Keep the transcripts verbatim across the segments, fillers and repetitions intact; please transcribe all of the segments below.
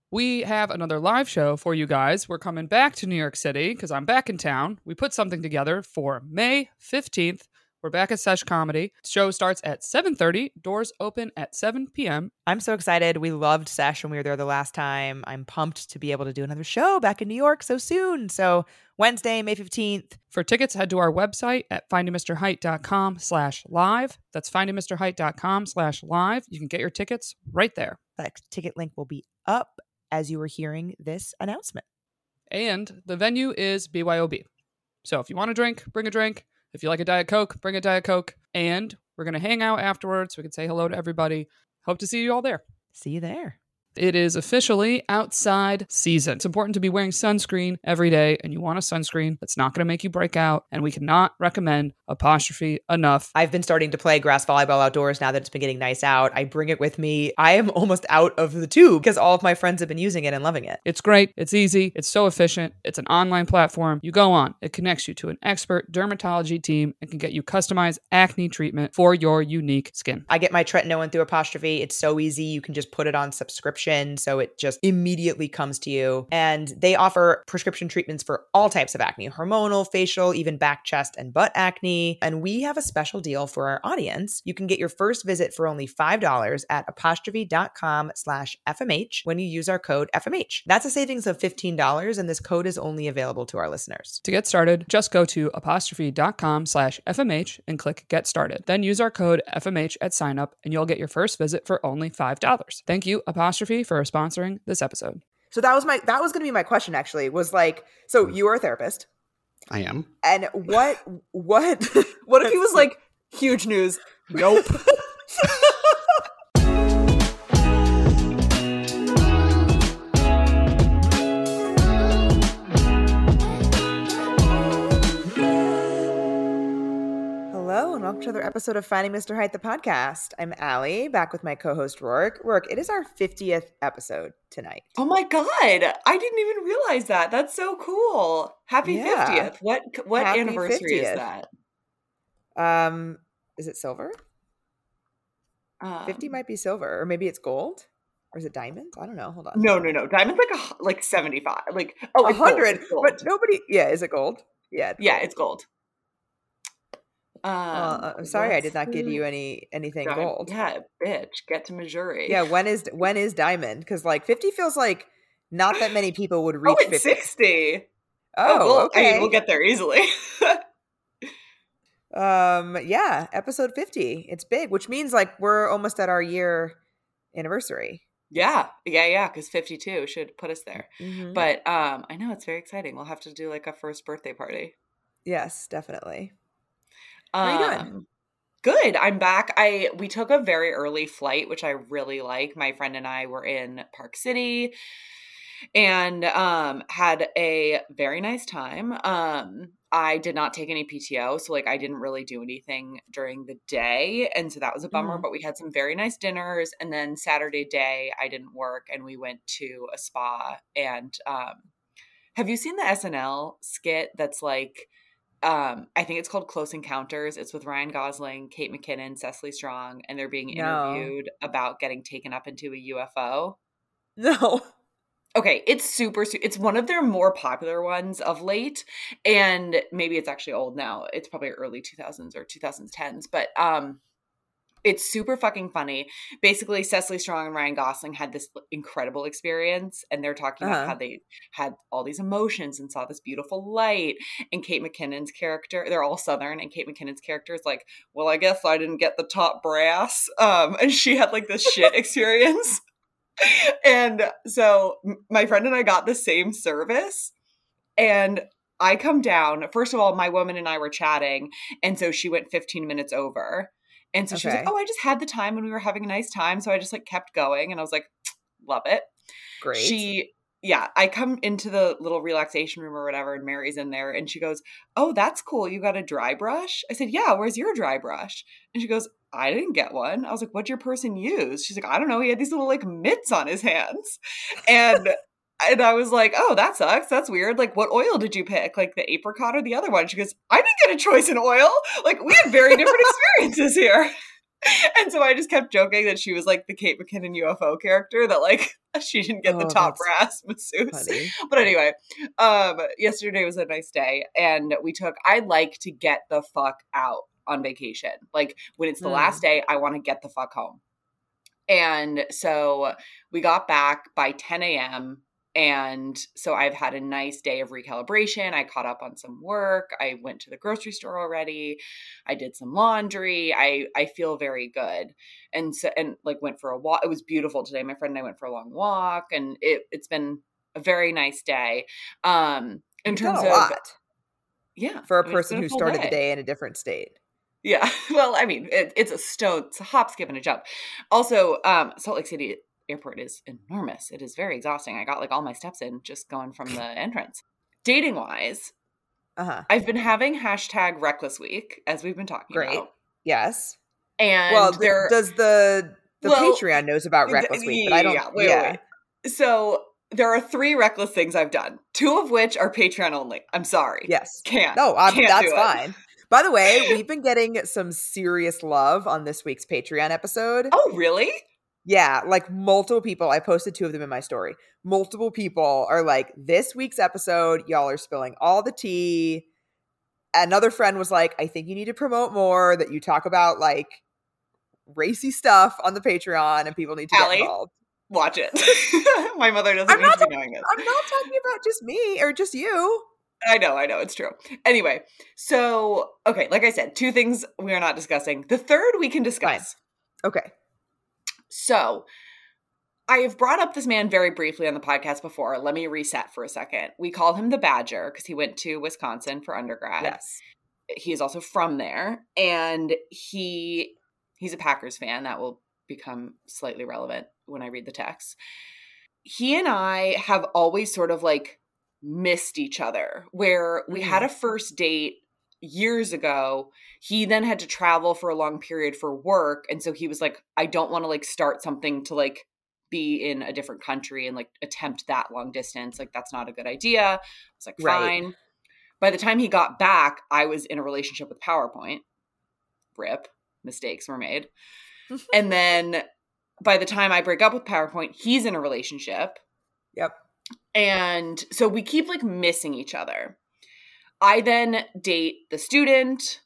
We have another live show for you guys. We're coming back to New York City because I'm back in town. We put something together for May fifteenth. We're back at Sesh Comedy. The show starts at seven thirty. Doors open at seven p.m. I'm so excited. We loved Sesh when we were there the last time. I'm pumped to be able to do another show back in New York so soon. So Wednesday, May fifteenth. For tickets, head to our website at findingmisterheight.com slash live. That's findingmisterheight.com slash live. You can get your tickets right there. That ticket link will be up as you were hearing this announcement. And the venue is B Y O B. So if you want a drink, bring a drink. If you like a Diet Coke, bring a Diet Coke. And we're going to hang out afterwards. We can say hello to everybody. Hope to see you all there. See you there. It is officially outside season. It's important to be wearing sunscreen every day, and you want a sunscreen that's not going to make you break out, and we cannot recommend Apostrophe enough. I've been starting to play grass volleyball outdoors now that it's been getting nice out. I bring it with me. I am almost out of the tube because all of my friends have been using it and loving it. It's great. It's easy. It's so efficient. It's an online platform. You go on. It connects you to an expert dermatology team and can get you customized acne treatment for your unique skin. I get my tretinoin through Apostrophe. It's so easy. You can just put it on subscription. So it just immediately comes to you. And they offer prescription treatments for all types of acne, hormonal, facial, even back, chest, and butt acne. And we have a special deal for our audience. You can get your first visit for only five dollars at apostrophe.com slash FMH when you use our code F M H. That's a savings of fifteen dollars, and this code is only available to our listeners. To get started, just go to apostrophe.com slash FMH and click Get Started. Then use our code F M H at sign up, and you'll get your first visit for only five dollars. Thank you, Apostrophe, for sponsoring this episode. So that was my that was going to be my question, actually, was like, so you are a therapist. I am. And what what what if he was like, huge news? Nope. Hello, and welcome to another episode of Finding Mister Height, the podcast. I'm Allie, back with my co-host, Rourke. Rourke, it is our fiftieth episode tonight. Oh my God. I didn't even realize that. That's so cool. Happy Yeah. fiftieth. What what Happy anniversary fiftieth. is that? Um, is it silver? Um, fifty might be silver, or maybe it's gold, or is it diamond? I don't know. Hold on. No, no, no. Diamond's like a hu- like seventy-five. Like oh, A it's gold, hundred, it's gold. but nobody. Yeah, is it gold? Yeah, it's yeah, gold. it's gold. Um, Uh, I'm sorry, I what's did not give the you any anything di- gold. Yeah, bitch, get to Missouri. Yeah, when is when is diamond? Because like fifty feels like not that many people would reach oh, it's fifty. sixty. Oh, well, okay. I mean, we'll get there easily. Um, yeah, episode fifty. It's big, which means like we're almost at our year anniversary. yeah, yeah, yeah. Because fifty-two should put us there. Mhm. But um, I know it's very exciting. We'll have to do like a first birthday party. Yes, definitely. Um, How are you doing? Good. I'm back. I we took a very early flight, which I really like. My friend and I were in Park City and um had a very nice time. Um I did not take any P T O, so like I didn't really do anything during the day, and so that was a bummer, Mhm. but we had some very nice dinners, and then Saturday day I didn't work and we went to a spa. And um have you seen the S N L skit that's like um I think it's called Close Encounters? It's with Ryan Gosling, Kate McKinnon, Cecily Strong, and they're being No. interviewed about getting taken up into a U F O. No. Okay, it's super, su- it's one of their more popular ones of late, and maybe it's actually old now. It's probably early two thousands or twenty tens, but um, it's super fucking funny. Basically, Cecily Strong and Ryan Gosling had this incredible experience, and they're talking about Uh-huh. how they had all these emotions and saw this beautiful light. And Kate McKinnon's character, they're all Southern, and Kate McKinnon's character is like, well, I guess I didn't get the top brass. Um, and she had like this shit experience. And so m- my friend and I got the same service, and I come down. First of all, my woman and I were chatting, and so she went fifteen minutes over. And so she was like, Okay. oh, I just had the time and we were having a nice time. So I just like kept going, and I was like, love it. Great. She, yeah, I come into the little relaxation room or whatever, and Mary's in there, and she goes, oh, that's cool. You got a dry brush? I said, yeah, where's your dry brush? And she goes, I didn't get one. I was like, what'd your person use? She's like, I don't know. He had these little like mitts on his hands. And and I was like, oh, that sucks. That's weird. Like, what oil did you pick? Like the apricot or the other one? She goes, I didn't get a choice in oil. Like, we had very different experiences here. And so I just kept joking that she was like the Kate McKinnon U F O character, that like she didn't get Oh, the top that's brass masseuse. funny. But anyway, um, yesterday was a nice day, and we took, I like to get the fuck out on vacation. Like when it's the Mm. last day, I want to get the fuck home. And so we got back by ten a.m. And so I've had a nice day of recalibration. I caught up on some work. I went to the grocery store already. I did some laundry. I, I feel very good. And so, and like went for a walk. It was beautiful today. My friend and I went for a long walk, and it, it's been a very nice day. Um, in You've terms done a of, lot yeah, for a I mean, it's person been who full started the day. day in a different state. Yeah. Well, I mean, it, it's a stone, it's a hop, skip, and a jump. Also, um, Salt Lake City Airport is enormous. It is very exhausting. I got like all my steps in just going from the entrance. Dating wise, Uh-huh. I've been having hashtag Reckless Week, as we've been talking Great. about. Yes. And Well, th- there, does the the well, Patreon knows about Reckless Week, but I don't. Yeah, wait, yeah. wait, wait. So there are three reckless things I've done, two of which are Patreon only. I'm sorry. Yes. Can't. No, I'm, can't that's do it. fine. By the way, we've been getting some serious love on this week's Patreon episode. Oh, really? Yeah, like multiple people. I posted two of them in my story. Multiple people are like, this week's episode, y'all are spilling all the tea. Another friend was like, I think you need to promote more, that you talk about like racy stuff on the Patreon and people need to Allie, get involved. Watch it. My mother doesn't I'm need not to be knowing this. I'm not talking about just me or just you. I know, I know, it's true. Anyway, so, okay, like I said, two things we are not discussing. The third we can discuss. Okay. So, I have brought up this man very briefly on the podcast before. Let me reset for a second. We call him the Badger because he went to Wisconsin for undergrad. Yes. He is also from there, and he he's a Packers fan. That will become slightly relevant when I read the text. He and I have always sort of like missed each other, where we had a first date years ago. He then had to travel for a long period for work, and so he was like, I don't want to like start something to like be in a different country and like attempt that long distance. Like that's not a good idea. I was like, fine. Right. By the time he got back, I was in a relationship with PowerPoint. Rip. Mistakes were made. And then by the time I break up with PowerPoint, he's in a relationship. Yep. And so we keep like missing each other. I then date the student.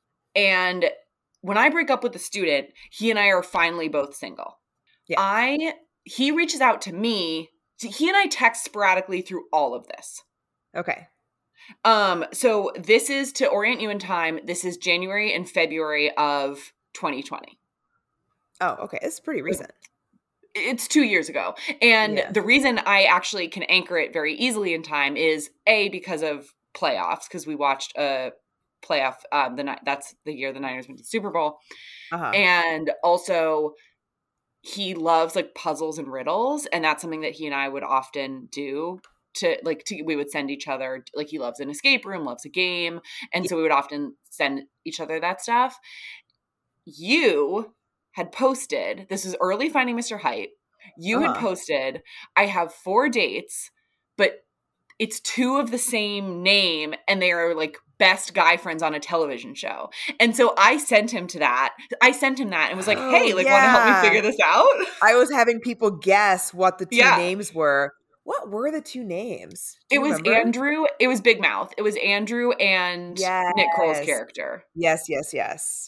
And when I break up with the student, he and I are finally both single. Yeah. I, he reaches out to me. He and I text sporadically through all of this. Okay. Um, so this is, to orient you in time, this is January and February of twenty twenty. Oh, okay. It's pretty recent. It's two years ago. And Yeah. the reason I actually can anchor it very easily in time is A, because of playoffs, because we watched a playoff, um, the that's the year the Niners went to the Super Bowl. Uh-huh. And also he loves like puzzles and riddles. And that's something that he and I would often do. To like, to, we would send each other, like he loves an escape room, loves a game. And so we would often send each other that stuff. You had posted, this was early Finding Mister Height. You Uh-huh. had posted, I have four dates, but it's two of the same name and they are like best guy friends on a television show. And so I sent him to that. I sent him that and was like, Oh, hey, like, want to help yeah. me figure this out? I was having people guess what the two Yeah. names were. What were the two names? Do It you was remember? Andrew. It was Big Mouth. It was Andrew and Nick Kroll's Yes. character. Yes, yes, yes.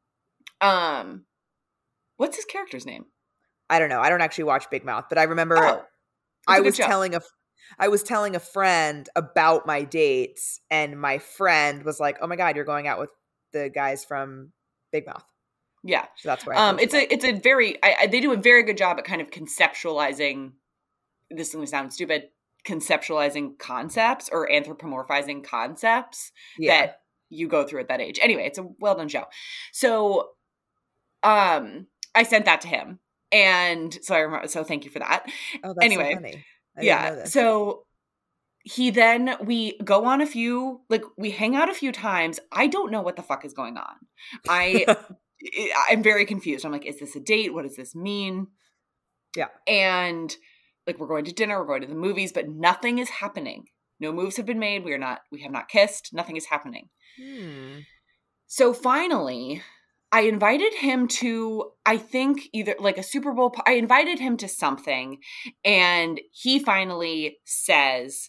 Um, what's his character's name? I don't know. I don't actually watch Big Mouth, but I remember Oh, it's a I good was show. telling a I was telling a friend about my dates, and my friend was like, "Oh my god, you're going out with the guys from Big Mouth." Yeah. So that's why. I Um, it's posted a it's a very I, I, they do a very good job at kind of conceptualizing. This is going to sound stupid. Conceptualizing concepts or anthropomorphizing concepts that. Yeah. that you go through at that age. Anyway, it's a well done show. So, um, I sent that to him, and so I remember. So thank you for that. Oh, that's anyway, so funny. I didn't yeah. know this. So he then we go on a few like we hang out a few times. I don't know what the fuck is going on. I I'm very confused. I'm like, is this a date? What does this mean? Yeah. And like we're going to dinner, we're going to the movies, but nothing is happening. No moves have been made. We are not. We have not kissed. Nothing is happening. Hmm. So finally, I invited him to, I think, either like a Super Bowl. I invited him to something, and he finally says,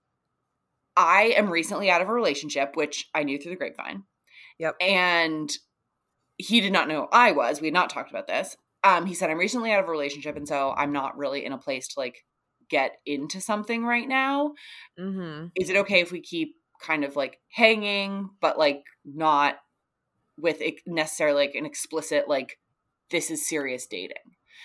I am recently out of a relationship, which I knew through the grapevine. Yep. And he did not know I was. We had not talked about this. Um, he said, I'm recently out of a relationship, and so I'm not really in a place to like get into something right now. Mm-hmm. Is it okay if we keep kind of like hanging, but like not with necessarily like an explicit, like, this is serious dating?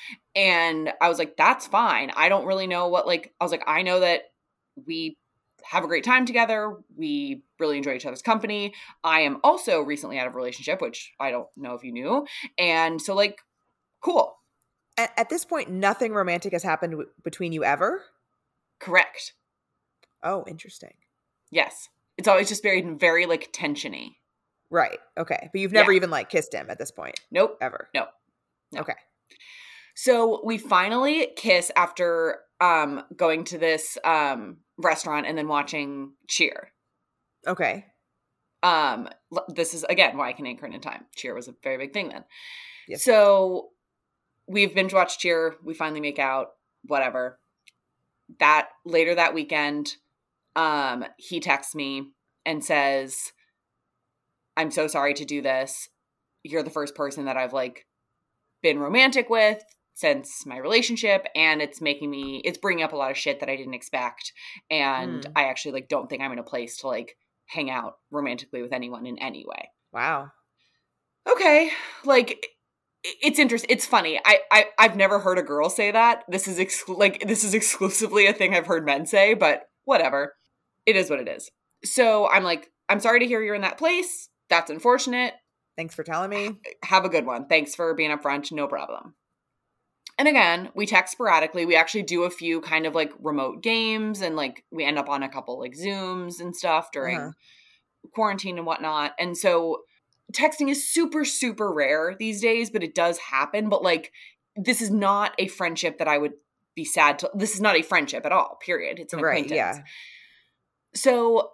And I was like, that's fine. I don't really know what, like, I was like, I know that we have a great time together. We really enjoy each other's company. I am also recently out of a relationship, which I don't know if you knew. And so like, cool. At, at this point, nothing romantic has happened w- between you ever? Correct. Oh, interesting. Yes. It's always just very, very like tensiony. Right. Okay. But you've never Yeah. even like kissed him at this point? Nope. Ever? Nope. No. Okay. So we finally kiss after um, going to this um, restaurant and then watching Cheer. Okay. Um, l- this is, again, why I can anchor it in time. Cheer was a very big thing then. Yes. So we've binge watched Cheer. We finally make out, whatever. That later that weekend, um, he texts me and says, I'm so sorry to do this. You're the first person that I've like been romantic with since my relationship, and it's making me, it's bringing up a lot of shit that I didn't expect. And Mm. I actually like don't think I'm in a place to like hang out romantically with anyone in any way. Wow. Okay. Like, it's interesting. It's funny. I, I, I've never heard a girl say that. This is ex- like, this is exclusively a thing I've heard men say, but whatever. It is what it is. So I'm like, I'm sorry to hear you're in that place. That's unfortunate. Thanks for telling me. Have a good one. Thanks for being upfront. No problem. And again, we text sporadically. We actually do a few kind of like remote games, and like we end up on a couple like Zooms and stuff during Uh-huh. quarantine and whatnot. And so texting is super, super rare these days, but it does happen. But like, this is not a friendship that I would be sad to. This is not a friendship at all, period. It's an Right, acquaintance. yeah. So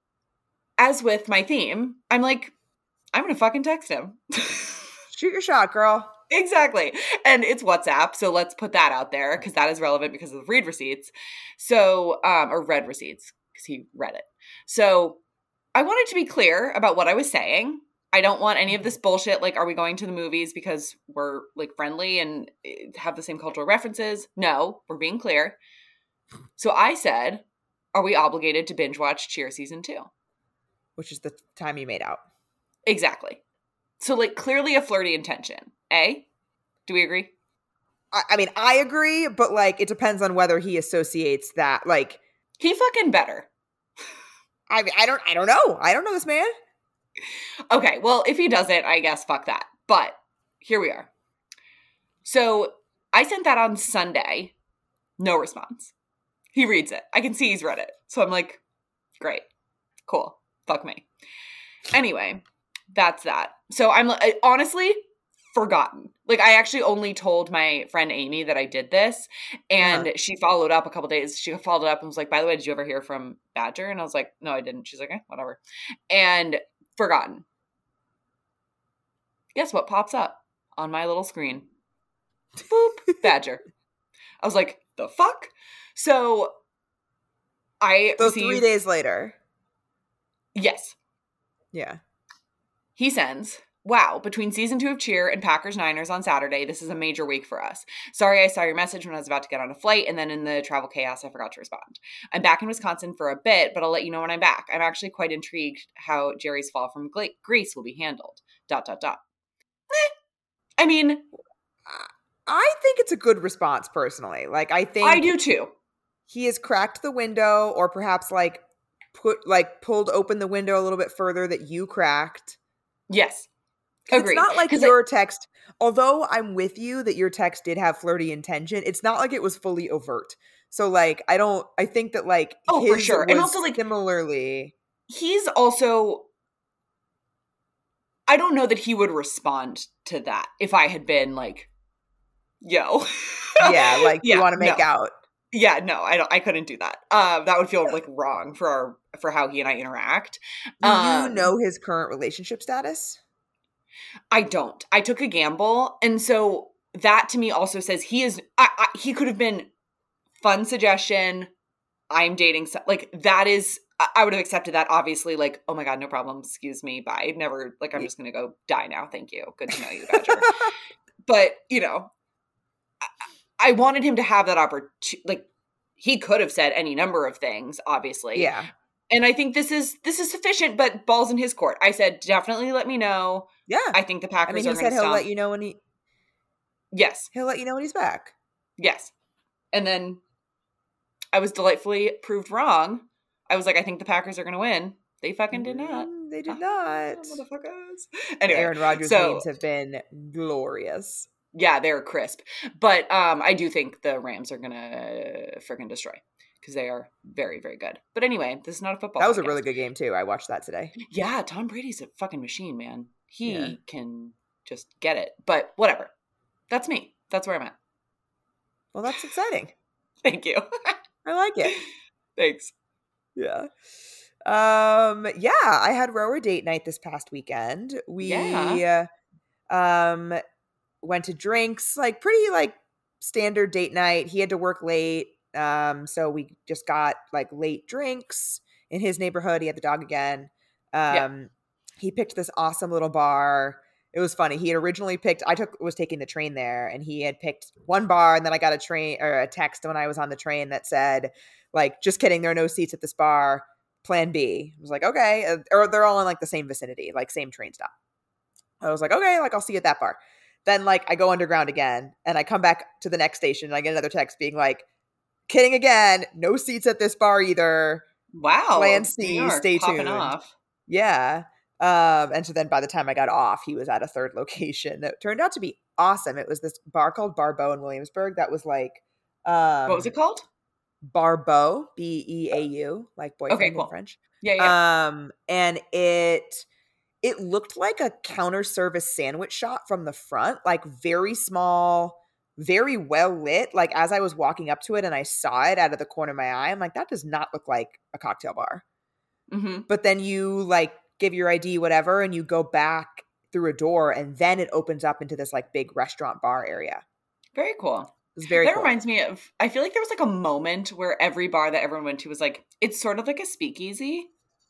as with my theme, I'm like, I'm going to fucking text him. Shoot your shot, girl. Exactly. And it's WhatsApp. So let's put that out there because that is relevant because of the read receipts. So, um, or read receipts because he read it. So I wanted to be clear about what I was saying. I don't want any of this bullshit. Like, are we going to the movies because we're like friendly and have the same cultural references? No, we're being clear. So I said, are we obligated to binge watch Cheer season two? Which is the time you made out. Exactly. So like clearly a flirty intention. Eh? Do we agree? I, I mean, I agree, but like it depends on whether he associates that. Like, He fucking better. I I don't I don't know. I don't know this man. Okay, well, if he doesn't, I guess fuck that. But here we are. So I sent that on Sunday. No response. He reads it. I can see he's read it. So I'm like, great. Cool. Fuck me. Anyway, that's that. So I'm I, honestly forgotten. Like, I actually only told my friend Amy that I did this, and Uh-huh. she followed up a couple days. She followed up and was like, by the way, did you ever hear from Badger? And I was like, no, I didn't. She's like, eh, whatever. And forgotten. Guess what pops up on my little screen? Boop, Badger. I was like, the fuck? So I So received, three days later. yes. Yeah. He sends, wow, between season two of Cheer and Packers Niners on Saturday, this is a major week for us. Sorry I saw your message when I was about to get on a flight, and then in the travel chaos, I forgot to respond. I'm back in Wisconsin for a bit, but I'll let you know when I'm back. I'm actually quite intrigued how Jerry's fall from Gla- Greece will be handled. Dot, dot, dot. Eh. I mean, I think it's a good response, personally. Like, I think I do too. he has cracked the window, or perhaps like put like pulled open the window a little bit further that you cracked. Yes. 'Cause Agreed. It's not like 'Cause I- your text, although I'm with you that your text did have flirty intention, it's not like it was fully overt. So like, I don't, I think that like Oh, his for sure. And was also, like- similarly. he's also, I don't know that he would respond to that if I had been like, yo. Yeah, like Yeah, you want to make no. out. Yeah, no, I don't. I couldn't do that. Um, that would feel like wrong for our for how he and I interact. Do you Um, know his current relationship status? I don't. I took a gamble. And so that to me also says he is, I, I, he could have been fun suggestion. I'm dating. So, like that is, I would have accepted that obviously like, oh my God, no problem. Excuse me. Bye. Never like, I'm just going to go die now. Thank you. Good to know you, Badger. But you know, I, I wanted him to have that opportunity. Like he could have said any number of things, obviously. Yeah. And I think this is, this is sufficient, but balls in his court. I said, definitely let me know. Yeah. I think the Packers I mean, are he going said to he'll stomp. let you know when he, Yes. he'll let you know when he's back. Yes. And then I was delightfully proved wrong. I was like, I think the Packers are going to win. They fucking did not. Mm, they did Ah, not. Motherfuckers. Anyway. Aaron Rodgers so, memes have been glorious. Yeah, they're crisp. But um, I do think the Rams are going to freaking destroy because they are very, very good. But anyway, this is not a football That was podcast. a really good game, too. I watched that today. Yeah, Tom Brady's a fucking machine, man. He Yeah. can just get it. But whatever. That's me. That's where I'm at. Well, that's exciting. Thank you. I like it. Thanks. Yeah. Um, yeah, I had rower date night this past weekend. We Yeah. uh, um went to drinks, like pretty like standard date night. He had to work late. Um, so we just got like late drinks in his neighborhood. He had the dog again. Um, Yeah. he picked this awesome little bar. It was funny. He had originally picked, I took, was taking the train there, and he had picked one bar, and then I got a train or a text when I was on the train that said, like, just kidding, there are no seats at this bar. Plan B. I was like, okay. Uh, Or they're all in like the same vicinity, like same train stop. I was like, okay, like I'll see you at that bar. Then like I go underground again, and I come back to the next station, and I get another text being like, kidding again, no seats at this bar either. Wow. Plan C, New York stay popping tuned. off. Yeah. Um, and so then by the time I got off, he was at a third location that turned out to be awesome. It was this bar called Barbeau in Williamsburg that was like um What was it called? Barbeau, B E A U, like boyfriend Okay, cool. in French. Yeah, yeah. Um, and it it looked like a counter service sandwich shop from the front, like very small, very well lit. Like as I was walking up to it and I saw it out of the corner of my eye, I'm like, that does not look like a cocktail bar. Mm-hmm. But then you like give your I D, whatever, and you go back through a door, and then it opens up into this like big restaurant bar area. Very cool. It was very that cool. reminds me of, I feel like there was like a moment where every bar that everyone went to was like, it's sort of like a speakeasy.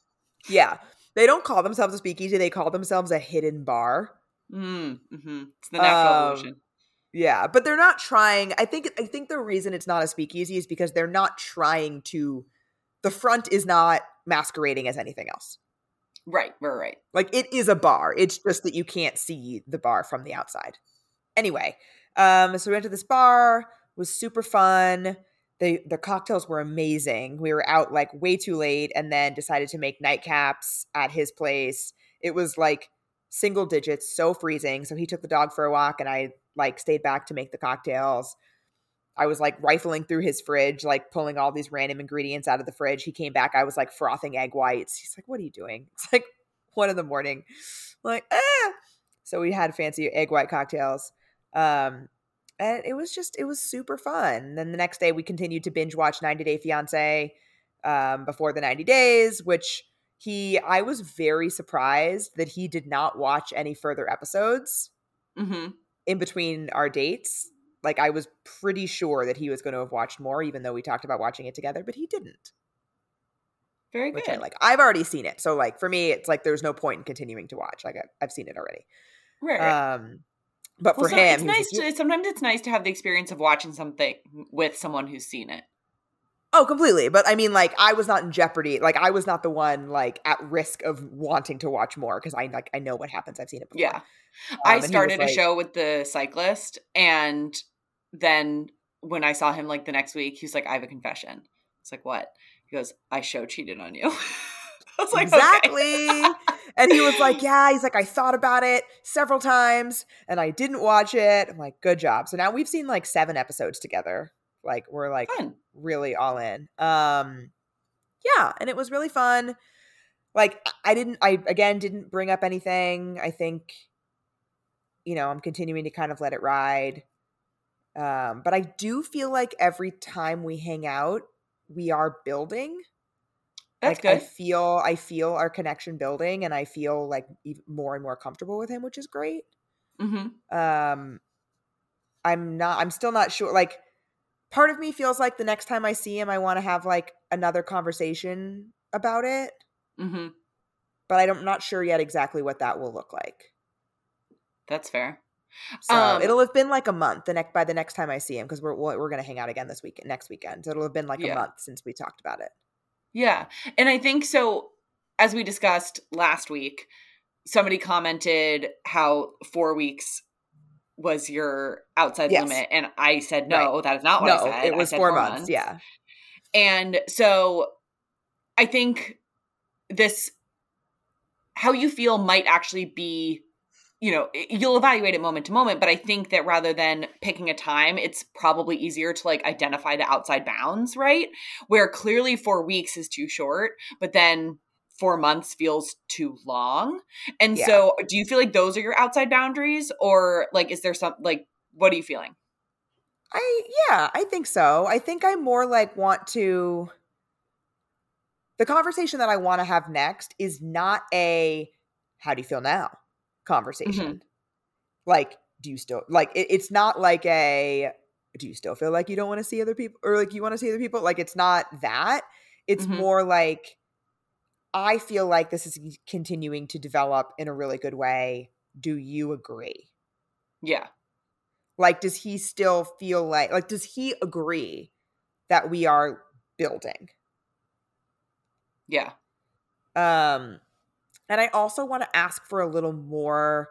Yeah. They don't call themselves a speakeasy. They call themselves a hidden bar. Mm, mm-hmm. It's the natural Um, evolution. Yeah, but they're not trying. I think I think the reason it's not a speakeasy is because they're not trying to, the front is not masquerading as anything else. Right, right, right. Like it is a bar. It's just that you can't see the bar from the outside. Anyway, um, so we went to this bar, was super fun. They, the cocktails were amazing. We were out like way too late and then decided to make nightcaps at his place. It was like single digits, so freezing. So he took the dog for a walk and I like stayed back to make the cocktails. I was like rifling through his fridge, like pulling all these random ingredients out of the fridge. He came back. I was like frothing egg whites. He's like, what are you doing? It's like one in the morning. I'm like, ah. So we had fancy egg white cocktails. Um, and it was just, it was super fun. And then the next day we continued to binge watch ninety Day Fiance um, before the ninety days, which he, I was very surprised that he did not watch any further episodes Mm-hmm. in between our dates. Like I was pretty sure that he was going to have watched more, even though we talked about watching it together, but he didn't. Very Which good. I like. I've already seen it, so like for me, it's like there's no point in continuing to watch. Like I, I've seen it already. Right, right. Um, but Well, for so him, it's he was nice like, to, sometimes it's nice to have the experience of watching something with someone who's seen it. oh, completely. But I mean, like I was not in jeopardy. Like I was not the one like at risk of wanting to watch more because I like I know what happens. I've seen it before. Yeah. Um, I and he was started a like- show with the cyclist, and then when I saw him like the next week, he was like, I have a confession. It's like, what? He goes, I show cheated on you. I was like, exactly. okay. And he was like, yeah, he's like, I thought about it several times and I didn't watch it. I'm like, good job. So now we've seen like seven episodes together. Like we're like Fun. really all in. Um, yeah. And it was really fun. Like I didn't, I again, didn't bring up anything. I think, you know, I'm continuing to kind of let it ride. Um, but I do feel like every time we hang out, we are building. That's like good. I feel I feel our connection building, and I feel like even more and more comfortable with him, which is great. Mm-hmm. Um, I'm not. I'm still not sure. Like, part of me feels like the next time I see him, I want to have like another conversation about it. Mm-hmm. But I'm not sure yet exactly what that will look like. That's fair. So Um, it'll have been like a month the next by the next time I see him, because we're we're gonna hang out again this week next weekend. So it'll have been like a Yeah. month since we talked about it. Yeah. And I think so, as we discussed last week, somebody commented how four weeks was your outside Yes. limit. And I said, Right. no, that is not what I No, said. it I was said four four months. months. Yeah. And so I think this, how you feel might actually be, you know, you'll evaluate it moment to moment, but I think that rather than picking a time, it's probably easier to like identify the outside bounds, right? Where clearly four weeks is too short, but then four months feels too long. And Yeah. so do you feel like those are your outside boundaries, or like, is there some, like, what are you feeling? I, yeah, I think so. I think I more like want to, the conversation that I want to have next is not a, how do you feel now conversation. Mm-hmm. Like, do you still, like, it, it's not like a, do you still feel like you don't want to see other people, or like you want to see other people? Like, it's not that. It's Mm-hmm. more like, I feel like this is continuing to develop in a really good way. Do you agree? Yeah. Like, does he still feel like, like, does he agree that we are building? Yeah. Um, and I also want to ask for a little more,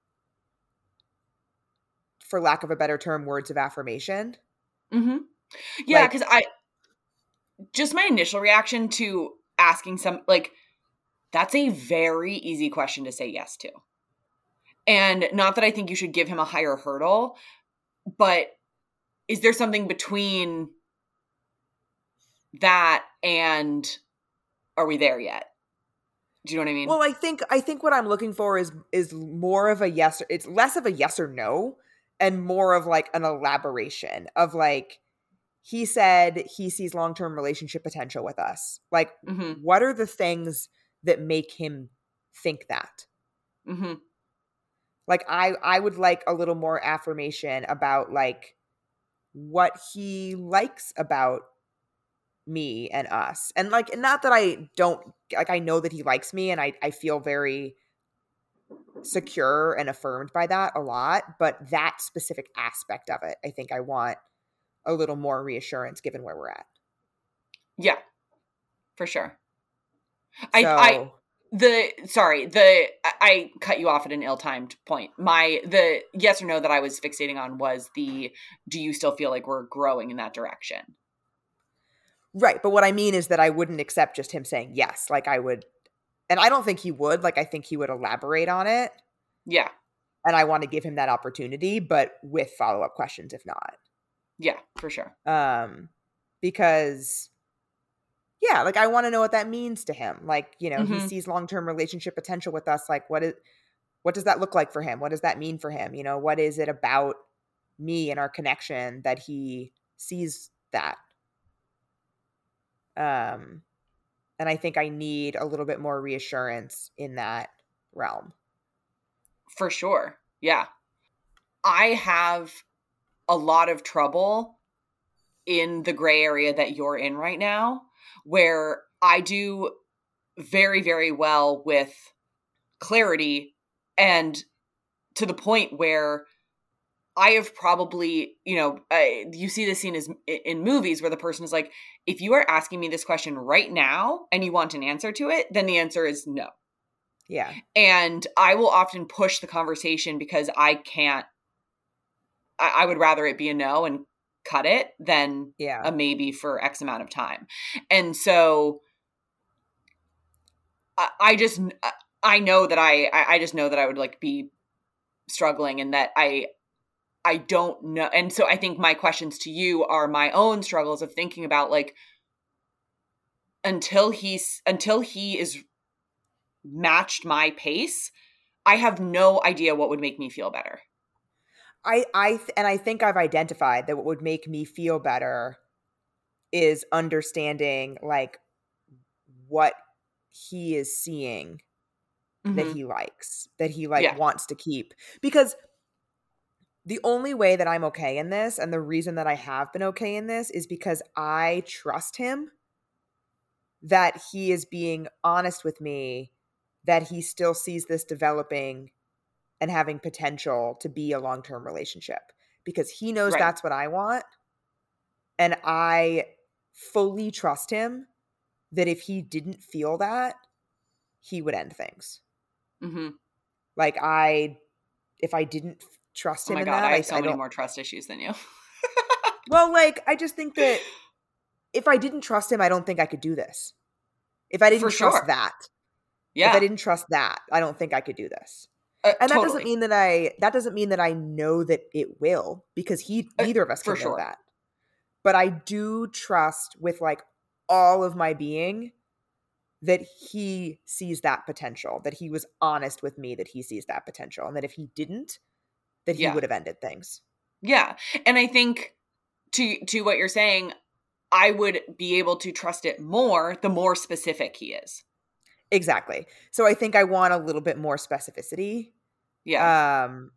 for lack of a better term, words of affirmation. Mm-hmm. Yeah, Like, because I, just my initial reaction to asking some, like, that's a very easy question to say yes to. And not that I think you should give him a higher hurdle, but is there something between that and are we there yet? Do you know what I mean? well, I think I think what I'm looking for is is more of a yes. It's less of a yes or no, and more of like an elaboration of like, he said he sees long-term relationship potential with us. Like, Mm-hmm. what are the things that make him think that? Mm-hmm. Like, I I would like a little more affirmation about like what he likes about me and us. And like, not that I don't, like, I know that he likes me, and I I feel very secure and affirmed by that a lot, but that specific aspect of it, I think I want a little more reassurance given where we're at. Yeah, for sure. So, I, I, the, sorry, the, I, I cut you off at an ill-timed point. My, the yes or no that I was fixating on was the, do you still feel like we're growing in that direction? right. But what I mean is that I wouldn't accept just him saying yes. Like, I would, and I don't think he would, like, I think he would elaborate on it. Yeah. And I want to give him that opportunity, but with follow-up questions if not. Yeah, for sure. Um, because yeah, like, I want to know what that means to him. Like, you know, Mm-hmm. he sees long-term relationship potential with us. Like, what is, what does that look like for him? What does that mean for him? You know, what is it about me and our connection that he sees that? Um, and I think I need a little bit more reassurance in that realm. For sure. Yeah. I have a lot of trouble in the gray area that you're in right now, where I do very, very well with clarity, and to the point where I have probably, you know, uh, you see this scene is in movies where the person is like, if you are asking me this question right now and you want an answer to it, then the answer is no. Yeah. And I will often push the conversation because I can't, I, I would rather it be a no and cut it than Yeah. a maybe for X amount of time. And so I, I just, I know that I, I just know that I would like be struggling, and that I, I don't know. And so I think my questions to you are my own struggles of thinking about like, until he's, until he is matched my pace, I have no idea what would make me feel better. I, I, th- and I think I've identified that what would make me feel better is understanding like what he is seeing Mhm. that he likes, that he like Yeah. wants to keep. Because the only way that I'm okay in this, and the reason that I have been okay in this, is because I trust him that he is being honest with me, that he still sees this developing and having potential to be a long-term relationship, because he knows Right. that's what I want. And I fully trust him that if he didn't feel that, he would end things. Mm-hmm. Like I, if I didn't trust Oh him my in God, that, I I, have so I many don't. more trust issues than you. Well, like I just think that if I didn't trust him, I don't think I could do this. If I didn't For trust sure. that, Yeah. if I didn't trust that, I don't think I could do this. Uh, And that totally. doesn't mean that I that doesn't mean that I know that it will, because he Uh, neither of us for can know sure. that. But I do trust with like all of my being that he sees that potential, that he was honest with me that he sees that potential, and that if he didn't, that he Yeah. would have ended things. Yeah. And I think to to what you're saying, I would be able to trust it more the more specific he is. Exactly. So I think I want a little bit more specificity. Yeah. Um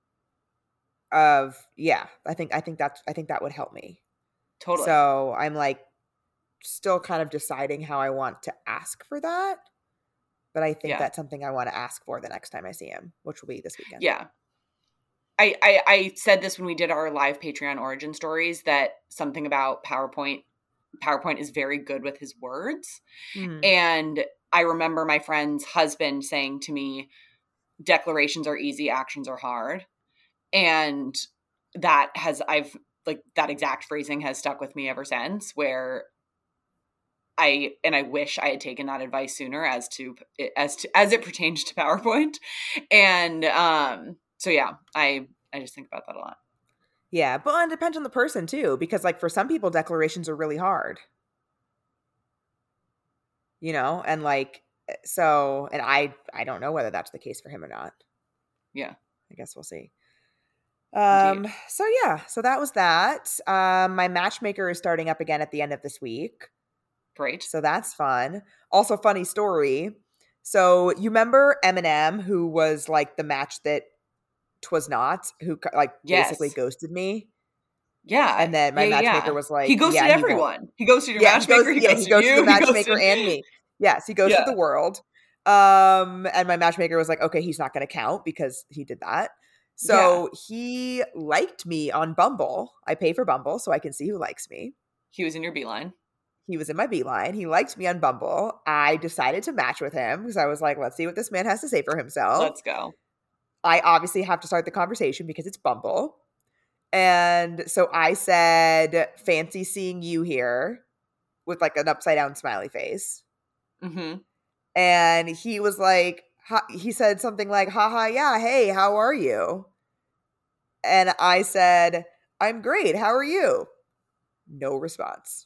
of yeah, I think I think that's I think that would help me. Totally. So I'm like still kind of deciding how I want to ask for that. But I think Yeah. that's something I want to ask for the next time I see him, which will be this weekend. Yeah. I, I I said this when we did our live Patreon origin stories, that something about PowerPoint PowerPoint is very good with his words. Mhm. And I remember my friend's husband saying to me, declarations are easy, actions are hard. And that has, I've like that exact phrasing has stuck with me ever since, where I, and I wish I had taken that advice sooner as to, as to, as it pertains to PowerPoint. And, um, so yeah, I, I just think about that a lot. Yeah, but it depends on the person too, because like for some people, declarations are really hard. You know, and like so, and I I don't know whether that's the case for him or not. Yeah, I guess we'll see. Um. indeed. So yeah, so that was that. Um. My matchmaker is starting up again at the end of this week, Great. so that's fun. Also, funny story. So you remember Eminem, who was like the match that twas not, who like basically Yes. ghosted me. Yeah. And then my yeah, matchmaker yeah. was like, he ghosted yeah, he won't. everyone. He ghosted your Yeah, he matchmaker. goes, He yeah, ghosted he goes you. to the he matchmaker ghosted... and me. Yes, he goes yeah. to the world. Um, and my matchmaker was like, okay, he's not going to count because he did that. So yeah. He liked me on Bumble. I pay for Bumble so I can see who likes me. He was in your Beeline. He was in my Beeline. He liked me on Bumble. I decided to match with him because I was like, let's see what this man has to say for himself. Let's go. I obviously have to start the conversation because it's Bumble. And so I said, fancy seeing you here, with like an upside down smiley face. Mm-hmm. And he was like, ha- he said something like, haha, yeah, hey, how are you? And I said, I'm great. How are you? No response.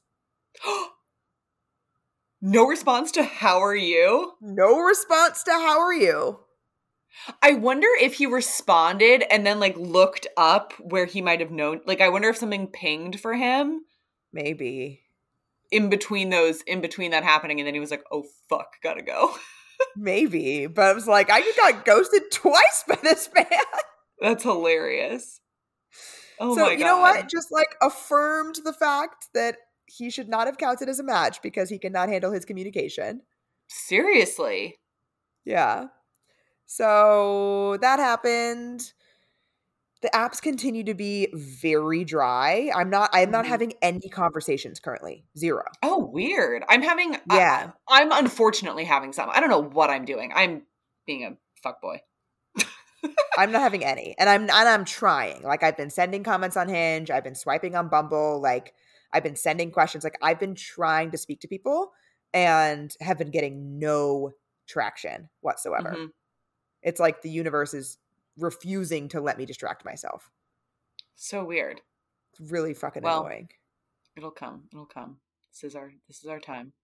No response to how are you? No response to how are you? I wonder if he responded and then like looked up where he might have known. Like, I wonder if something pinged for him. Maybe. In between those, in between that happening. And then he was like, oh, fuck, gotta go. Maybe. But I was like, I just got ghosted twice by this man. That's hilarious. Oh so, my God. You know what? Just like affirmed the fact that he should not have counted as a match because he cannot handle his communication. Seriously? Yeah. So that happened. The apps continue to be very dry. I'm not I'm not mm-hmm. having any conversations currently. Zero. Oh, weird. I'm having Yeah. I, I'm unfortunately having some. I don't know what I'm doing. I'm being a fuckboy. I'm not having any. And I'm and I'm trying. Like I've been sending comments on Hinge, I've been swiping on Bumble, like I've been sending questions. Like I've been trying to speak to people and have been getting no traction whatsoever. Mm-hmm. It's like the universe is refusing to let me distract myself. So weird. It's really fucking well, annoying. It'll come. It'll come. This is our this is our time.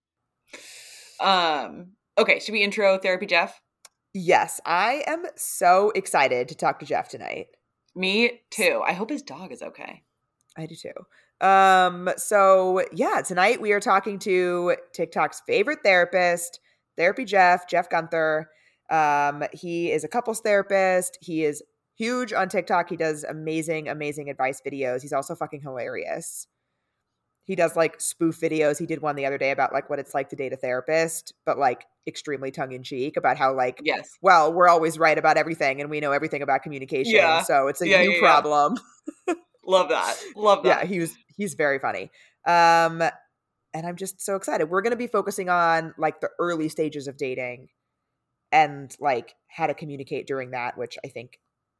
Um, okay, should we intro Therapy Jeff? Yes, I am so excited to talk to Jeff tonight. Me too. I hope his dog is okay. I do too. Um, so yeah, tonight we are talking to TikTok's favorite therapist, Therapy Jeff, Jeff Gunther. Um, he is a couples therapist. He is huge on TikTok. He does amazing, amazing advice videos. He's also fucking hilarious. He does like spoof videos. He did one the other day about like what it's like to date a therapist, but like extremely tongue in cheek about how like, yes, well, we're always right about everything and we know everything about communication. Yeah. So it's a Yeah, you yeah, yeah. problem. Love that. Love that. Yeah, he was he's very funny. Um, and I'm just so excited. We're going to be focusing on like the early stages of dating and like how to communicate during that, which I think,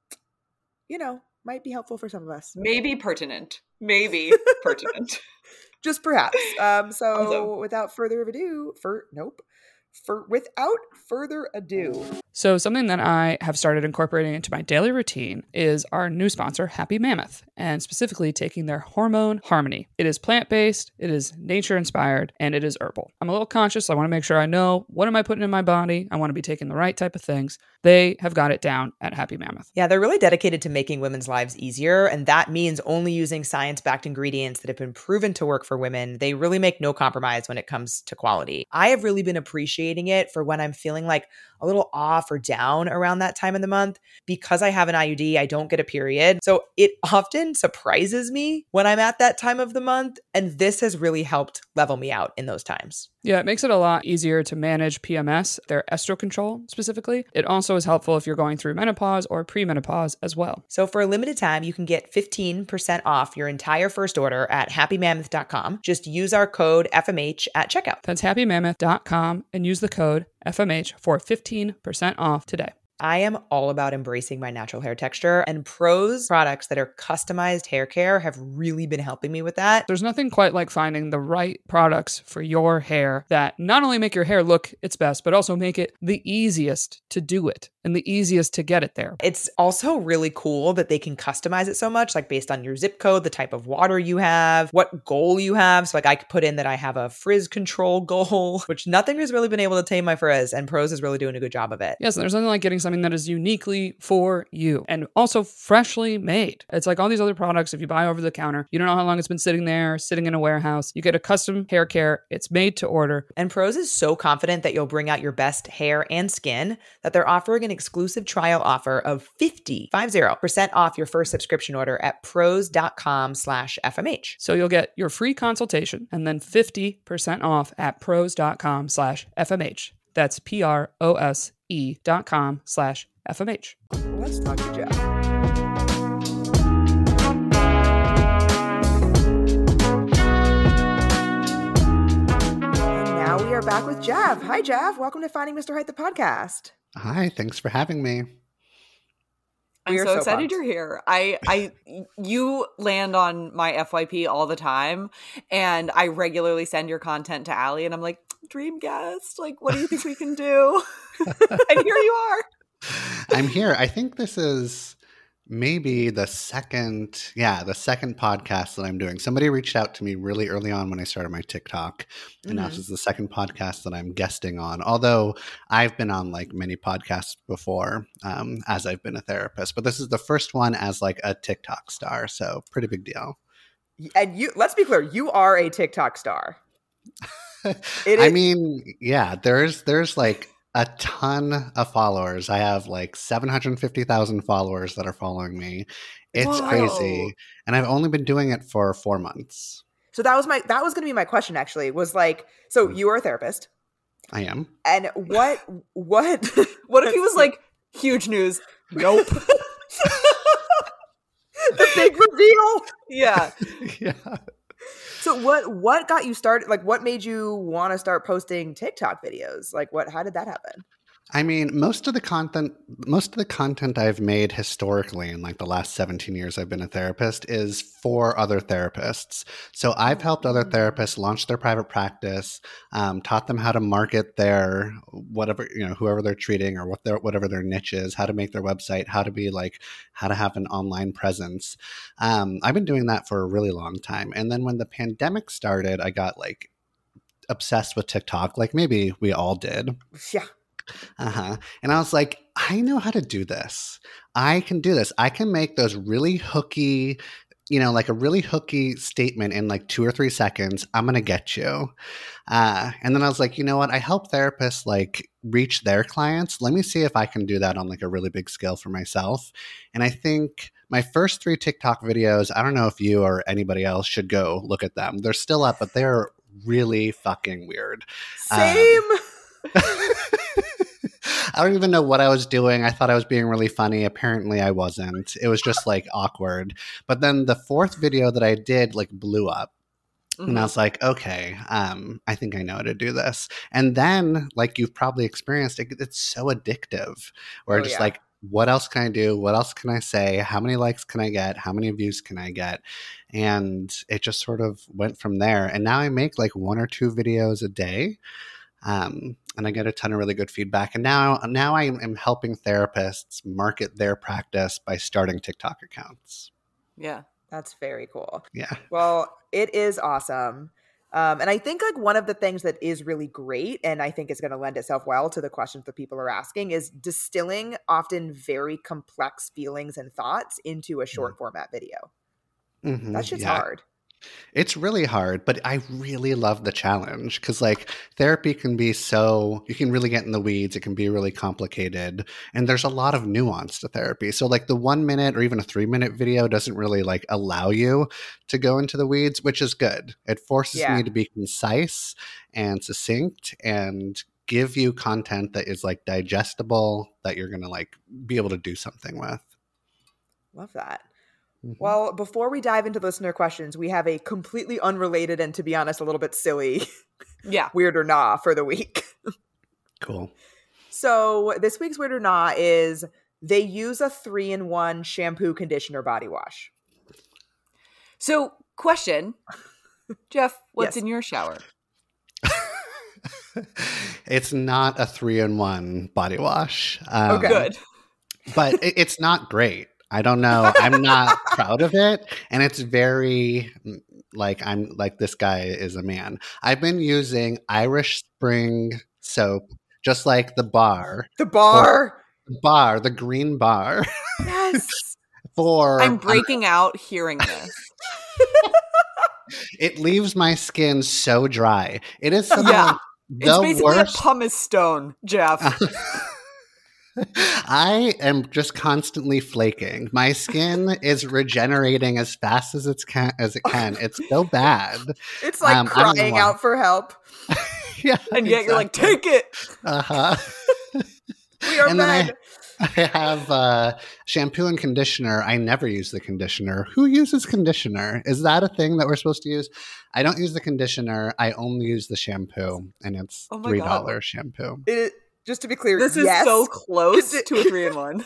you know, might be helpful for some of us. Maybe pertinent. Maybe pertinent. Just perhaps. Um, so Awesome. without further ado, for nope. For without further ado. So something that I have started incorporating into my daily routine is our new sponsor, Happy Mammoth, and specifically taking their Hormone Harmony. It is plant-based, it is nature-inspired, and it is herbal. I'm a little conscious. I want to make sure I know what am I putting in my body. I want to be taking the right type of things. They have got it down at Happy Mammoth. Yeah, they're really dedicated to making women's lives easier, and that means only using science-backed ingredients that have been proven to work for women. They really make no compromise when it comes to quality. I have really been appreciating it for when I'm feeling like a little off or down around that time of the month. Because I have an I U D, I don't get a period. So it often surprises me when I'm at that time of the month. And this has really helped level me out in those times. Yeah, it makes it a lot easier to manage P M S, their estro control specifically. It also is helpful if you're going through menopause or premenopause as well. So for a limited time, you can get fifteen percent off your entire first order at happy mammoth dot com. Just use our code F M H at checkout. That's happy mammoth dot com and use the code F M H for fifteen percent off today. I am all about embracing my natural hair texture, and Prose products that are customized hair care have really been helping me with that. There's nothing quite like finding the right products for your hair that not only make your hair look its best, but also make it the easiest to do it and the easiest to get it there. It's also really cool that they can customize it so much, like based on your zip code, the type of water you have, what goal you have. So like I could put in that I have a frizz control goal, which nothing has really been able to tame my frizz, and Prose is really doing a good job of it. Yes, and there's nothing like getting something that is uniquely for you and also freshly made. It's like all these other products, if you buy over the counter, you don't know how long it's been sitting there, sitting in a warehouse. You get a custom hair care. It's made to order. And Prose is so confident that you'll bring out your best hair and skin that they're offering an exclusive trial offer of fifty percent off your first subscription order at prose.com slash FMH. So you'll get your free consultation and then fifty percent off at prose.com slash FMH. That's P-R-O-S-E dot com slash F-M-H. Let's talk to Jeff. And now we are back with Jeff. Hi, Jeff. Welcome to Finding Mister Height, the podcast. Hi, thanks for having me. I'm We are so, so excited pumped. you're here. I, I, you land on my F Y P all the time, and I regularly send your content to Allie, and I'm like, dream guest. Like, what do you think we can do? And here you are. I'm here. I think this is maybe the second, yeah, the second podcast that I'm doing. Somebody reached out to me really early on when I started my TikTok, and now Mhm. this is the second podcast that I'm guesting on. Although I've been on like many podcasts before, um, as I've been a therapist, but this is the first one as like a TikTok star, so pretty big deal. And you, let's be clear, you are a TikTok star. It I is- mean, yeah, there's there's like a ton of followers. I have like seven hundred fifty thousand followers that are following me. It's Whoa. crazy. And I've only been doing it for four months. So that was my that was going to be my question actually. Was like, so you are a therapist, I am. and what what What if he was like, huge news? Nope. the big reveal? Yeah. Yeah. So what what got you started? Like, what made you want to start posting TikTok videos? Like, what? How did that happen? I mean, most of the content, most of the content I've made historically in like the last seventeen years I've been a therapist is for other therapists. So I've helped other therapists launch their private practice, um, taught them how to market their whatever, you know, whoever they're treating or what their whatever their niche is, how to make their website, how to be like, how to have an online presence. Um, I've been doing that for a really long time. And then when the pandemic started, I got like obsessed with TikTok, like maybe we all did. Yeah. Uh-huh. And I was like, I know how to do this. I can do this. I can make those really hooky, you know, like a really hooky statement in like two or three seconds, I'm going to get you. Uh, and then I was like, you know what? I help therapists like reach their clients. Let me see if I can do that on like a really big scale for myself. And I think my first three TikTok videos, I don't know if you or anybody else should go look at them. They're still up, but they're really fucking weird. Same. Um, I don't even know what I was doing. I thought I was being really funny. Apparently I wasn't. It was just like awkward. But then the fourth video that I did like blew up. Mm-hmm. And I was like, okay, um, I think I know how to do this. And then like you've probably experienced it, it's so addictive. Where Oh, just yeah. like, what else can I do? What else can I say? How many likes can I get? How many views can I get? And it just sort of went from there. And now I make like one or two videos a day. Um, and I get a ton of really good feedback. And now, now I am helping therapists market their practice by starting TikTok accounts. Yeah. That's very cool. Yeah. Well, it is awesome. Um, and I think like one of the things that is really great, and I think is going to lend itself well to the questions that people are asking, is distilling often very complex feelings and thoughts into a short format video. Mm-hmm. That shit's Yeah. hard. It's really hard, but I really love the challenge because like therapy can be so, you can really get in the weeds. It can be really complicated. And there's a lot of nuance to therapy. So like the one minute or even a three minute video doesn't really like allow you to go into the weeds, which is good. It forces Yeah. me to be concise and succinct and give you content that is like digestible, that you're going to like be able to do something with. Love that. Mhm. Well, before we dive into listener questions, we have a completely unrelated and, to be honest, a little bit silly Yeah. weird or nah for the week. Cool. So this week's weird or nah is they use a three-in-one shampoo, conditioner, body wash. So, question, Jeff, what's Yes. in your shower? It's not a three-in-one body wash. Um, Okay. Good. But it, it's not great. I don't know. I'm not proud of it. And it's very mm, like I'm like this guy is a man. I've been using Irish Spring soap, just like the bar, The bar. the bar, the green bar Yes. for I'm breaking out hearing this. it leaves my skin so dry. It is some Yeah. of It's the basically worst. a pumice stone, Jeff. I am just constantly flaking. My skin is regenerating as fast as it's can as it can. It's so bad. It's like Um, I don't know crying why. out for help. Yeah, And yet you're like, exactly. take it. Uh-huh. We are And then I- men. I have uh, shampoo and conditioner. I never use the conditioner. Who uses conditioner? Is that a thing that we're supposed to use? I don't use the conditioner. I only use the shampoo, and it's Oh my three God. dollars shampoo. It, just to be clear, This is yes. so close Condi- to a three in one.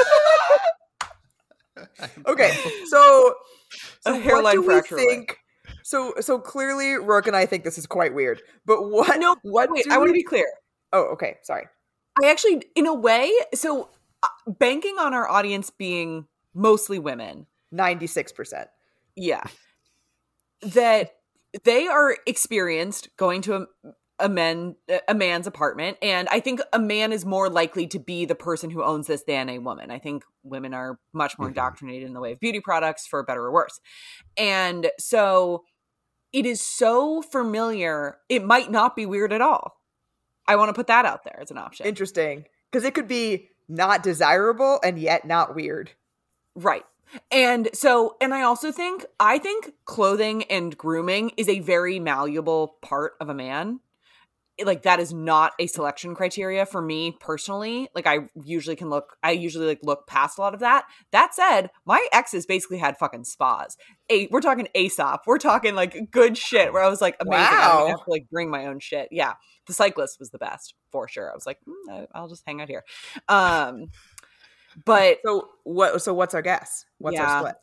Okay, so, A so what hairline do we fracture away. think? So, so clearly, Rourke and I think this is quite weird. But what? No, what? Wait, do I want to we- be clear. Oh, okay. Sorry. I actually, in a way, so uh, banking on our audience being mostly women, Ninety-six percent. yeah, that they are experienced going to a, a man a man's apartment, and I think a man is more likely to be the person who owns this than a woman. I think women are much more Mhm. indoctrinated in the way of beauty products, for better or worse, and so it is so familiar. It might not be weird at all. I want to put that out there as an option. Interesting, because it could be not desirable and yet not weird. Right. And so, and I also think, I think clothing and grooming is a very malleable part of a man. Like, that is not a selection criteria for me personally. Like, I usually can look, I usually like look past a lot of that. That said, my exes basically had fucking spas. A, we're talking Aesop. We're talking like good shit where I was like, amazing. I don't Wow. even have to like bring my own shit. Yeah. The Cyclist was the best for sure. I was like, mm, I- I'll just hang out here. Um, but So what? So what's our guess? What's Yeah. our split?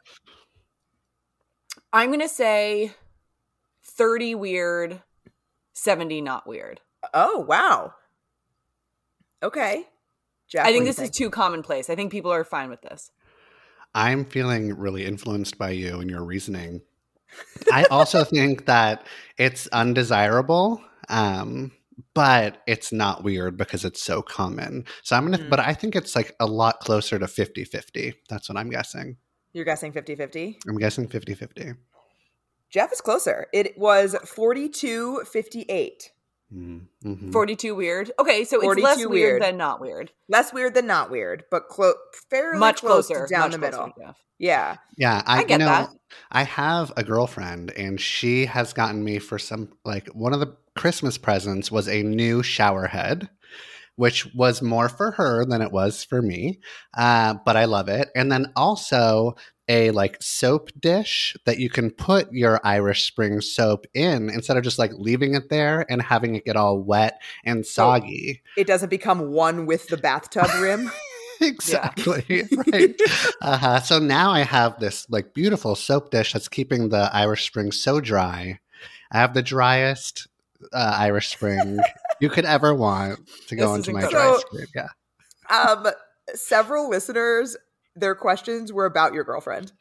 I'm going to say thirty weird, seventy not weird. Oh wow. Okay. Jeff, I what think do you this is too commonplace. I think people are fine with this. I'm feeling really influenced by you and your reasoning. I also think that it's undesirable, um, but it's not weird because it's so common. So I'm gonna, Mm. but I think it's like a lot closer to fifty-fifty. That's what I'm guessing. You're guessing fifty-fifty? I'm guessing fifty-fifty. Jeff is closer. It was forty-two fifty-eight. Mm-hmm. forty-two weird. Okay, so it's less weird, weird than not weird. Less weird than not weird, but clo- fairly Much close closer. to down much the middle. closer, Jeff. Yeah. Yeah, I, I get you know, that. I have a girlfriend, and she has gotten me for some, like, one of the Christmas presents was a new shower head, which was more for her than it was for me. Uh, but I love it. And then also a like soap dish that you can put your Irish Spring soap in instead of just like leaving it there and having it get all wet and soggy. It doesn't become one with the bathtub rim. Exactly. Right. Uh-huh. So now I have this like beautiful soap dish that's keeping the Irish Spring so dry. I have the driest uh, Irish Spring you could ever want to go This is into my incredible. dry So- screen. Yeah. Um, several listeners, their questions were about your girlfriend.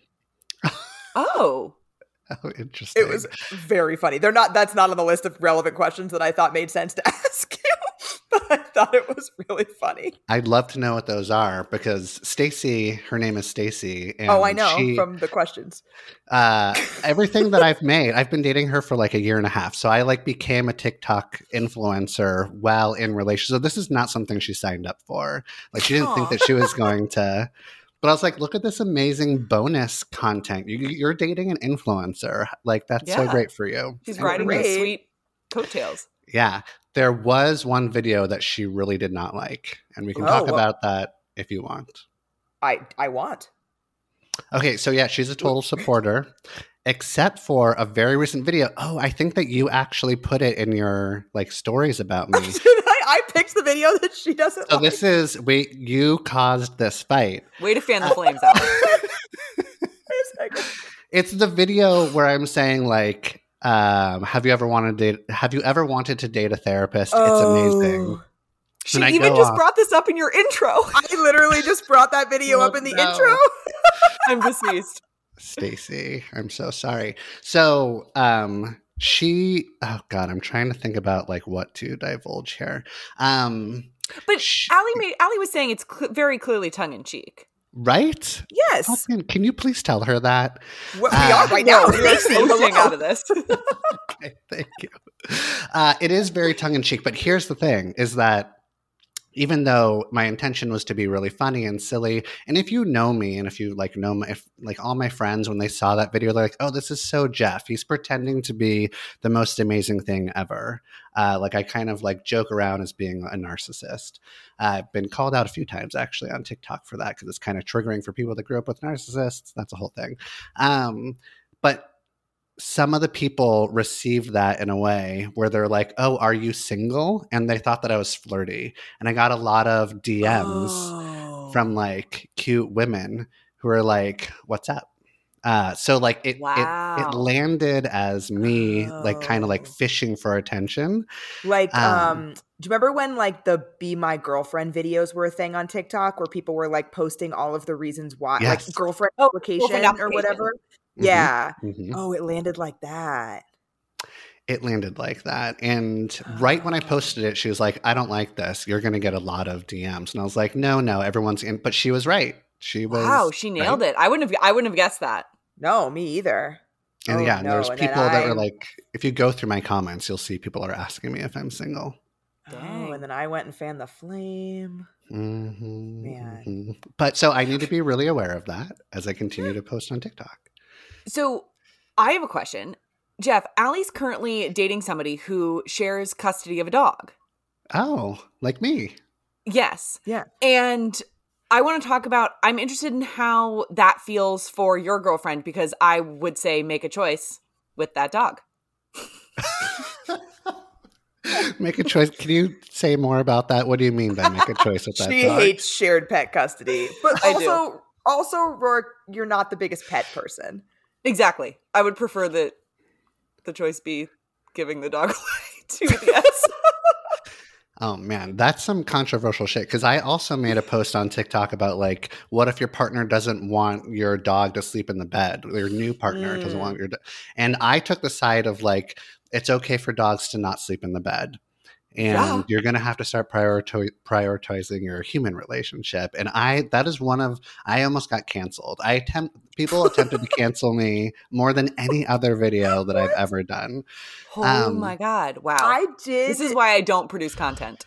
Oh. Oh, interesting. It was very funny. They're not. That's not on the list of relevant questions that I thought made sense to ask you, but I thought it was really funny. I'd love to know what those are because Stacy, her name is Stacy. And Oh, I know she, from the questions. uh, everything that I've made, I've been dating her for like a year and a half. So I like became a TikTok influencer while in relation. So this is not something she signed up for. Like she didn't think Aw. that she was going to. But I was like, look at this amazing bonus content. You, you're dating an influencer. Like that's so Yeah. great for you. She's And riding for me. those Great. sweet coattails. Yeah. There was one video that she really did not like. And we can Oh, talk well- about that if you want. I I want. Okay, so yeah, she's a total supporter, except for a very recent video. Oh, I think that you actually put it in your like stories about me. Did I, I picked the video that she doesn't So like. this is wait, you caused this fight. Way to fan the flames out. Wait a second. It's the video where I'm saying like, um, have you ever wanted to date, have you ever wanted to date a therapist? It's amazing. Oh. She And I even go just off. brought this up in your intro. I literally just brought that video up in the No. intro. I'm deceased. Stacy, I'm so sorry. So, um, she, oh God, I'm trying to think about like what to divulge here. Um, But Sh- Allie made Allie was saying it's cl- very clearly tongue in cheek. right? Yes. Fucking- Can you please tell her that? Well, we Uh, are right now. No, we are Stacey, coasting hello. out of this. Okay, thank you. Uh, it is very tongue in cheek, but here's the thing: is that even though my intention was to be really funny and silly, and if you know me, and if you like know my, if, like all my friends, when they saw that video, they're like, "Oh, this is so Jeff. He's pretending to be the most amazing thing ever." Uh, like I kind of like joke around as being a narcissist. Uh, I've been called out a few times actually on TikTok for that because it's kind of triggering for people that grew up with narcissists. That's a whole thing. Um, but some of the people received that in a way where they're like, "Oh, are you single?" And they thought that I was flirty. And I got a lot of D Ms Oh. from like cute women who are like, "What's up?" Uh, so like it, it it Wow. landed as me like kind of like Oh. fishing for attention. Like, um, Um, do you remember when like the "Be My Girlfriend" videos were a thing on TikTok, where people were like posting all of the reasons why, Yes. like girlfriend Oh, application girlfriend or application. whatever? Mhm, Yeah. mhm. Oh, it landed like that. It landed like that. And right when I posted it, she was like, "I don't like this. You're going to get a lot of D Ms." And I was like, "No, no, everyone's in." But she was right. She was. Wow, she nailed it. I wouldn't have I wouldn't have guessed that. No, me either. And Oh, yeah, and no, there's and then people that I- are like, if you go through my comments, you'll see people are asking me if I'm single. Oh, Dang. and then I went and fanned the flame. hmm Man. But so I need to be really aware of that as I continue to post on TikTok. So I have a question. Jeff, Allie's currently dating somebody who shares custody of a dog. Oh, like me. Yes. Yeah. And I want to talk about, I'm interested in how that feels for your girlfriend, because I would say make a choice with that dog. Make a choice. Can you say more about that? What do you mean by make a choice with that She dog? hates shared pet custody, but I do. also, also, Rourke, you're not the biggest pet person. Exactly. I would prefer that the choice be giving the dog away to the S. Oh man, that's some controversial shit. Because I also made a post on TikTok about like, what if your partner doesn't want your dog to sleep in the bed? Your new partner doesn't Mm. want your, do- and I took the side of like, it's okay for dogs to not sleep in the bed. And Yeah. you're going to have to start prioriti- prioritizing your human relationship. And I, that is one of, I almost got canceled. I attempt, people attempted to cancel me more than any other video that I've ever done. Oh Um, my God. Wow. I did. This is why I don't produce content.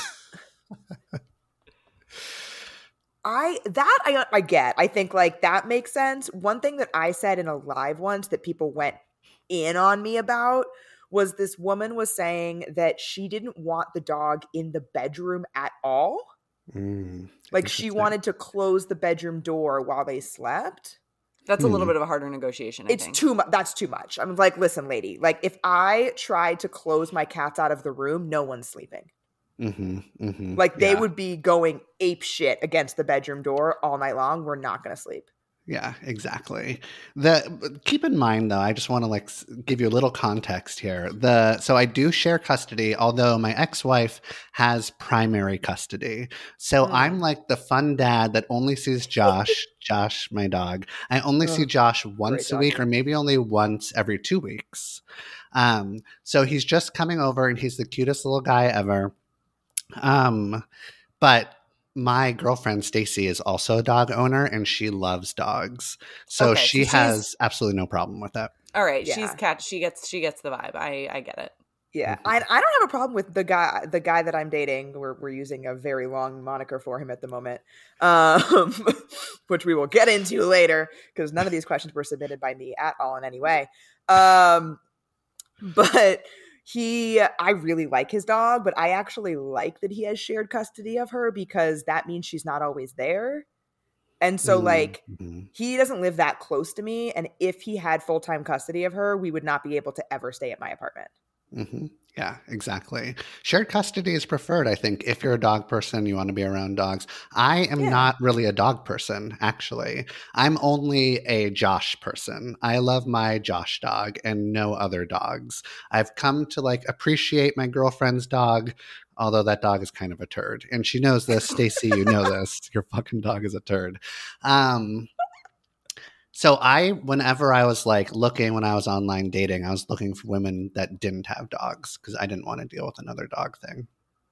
I that I I get. I think like that makes sense. One thing that I said in a live once that people went in on me about was this woman was saying that she didn't want the dog in the bedroom at all. Mm, like she wanted to close the bedroom door while they slept. That's a little Hmm. bit of a harder negotiation, I It's think. too much. That's too much. I'm like, listen, lady, like if I tried to close my cats out of the room, no one's sleeping. Mm-hmm, mm-hmm. Like they yeah. would be going ape shit against the bedroom door all night long. We're not going to sleep. Yeah, exactly. The keep in mind though, I just want to like s- give you a little context here. The so I do share custody, although my ex-wife has primary custody. So Mm. I'm like the fun dad that only sees Josh, Josh, my dog. I only see Ugh, Josh once a dog week, or name. maybe only once every two weeks. Um, so he's just coming over, and he's the cutest little guy ever. Um, but my girlfriend Stacy is also a dog owner, and she loves dogs, so Okay, so she she's- has absolutely no problem with that. All right, Yeah. she's cat. She gets she gets the vibe. I I get it. Yeah, Mhm. I, I don't have a problem with the guy the guy that I'm dating. We're we're using a very long moniker for him at the moment, um, which we will get into later because none of these questions were submitted by me at all in any way. Um, but he, I really like his dog, but I actually like that he has shared custody of her because that means she's not always there. And so, like, Mhm. he doesn't live that close to me. And if he had full time custody of her, we would not be able to ever stay at my apartment. Mm-hmm. Yeah, exactly. Shared custody is preferred, I think, if you're a dog person, you want to be around dogs. I am Yeah. not really a dog person, actually. I'm only a Josh person. I love my Josh dog and no other dogs. I've come to like appreciate my girlfriend's dog, although that dog is kind of a turd. And she knows this. Stacy, you know this. Your fucking dog is a turd. Um, So I, whenever I was like looking, when I was online dating, I was looking for women that didn't have dogs because I didn't want to deal with another dog thing.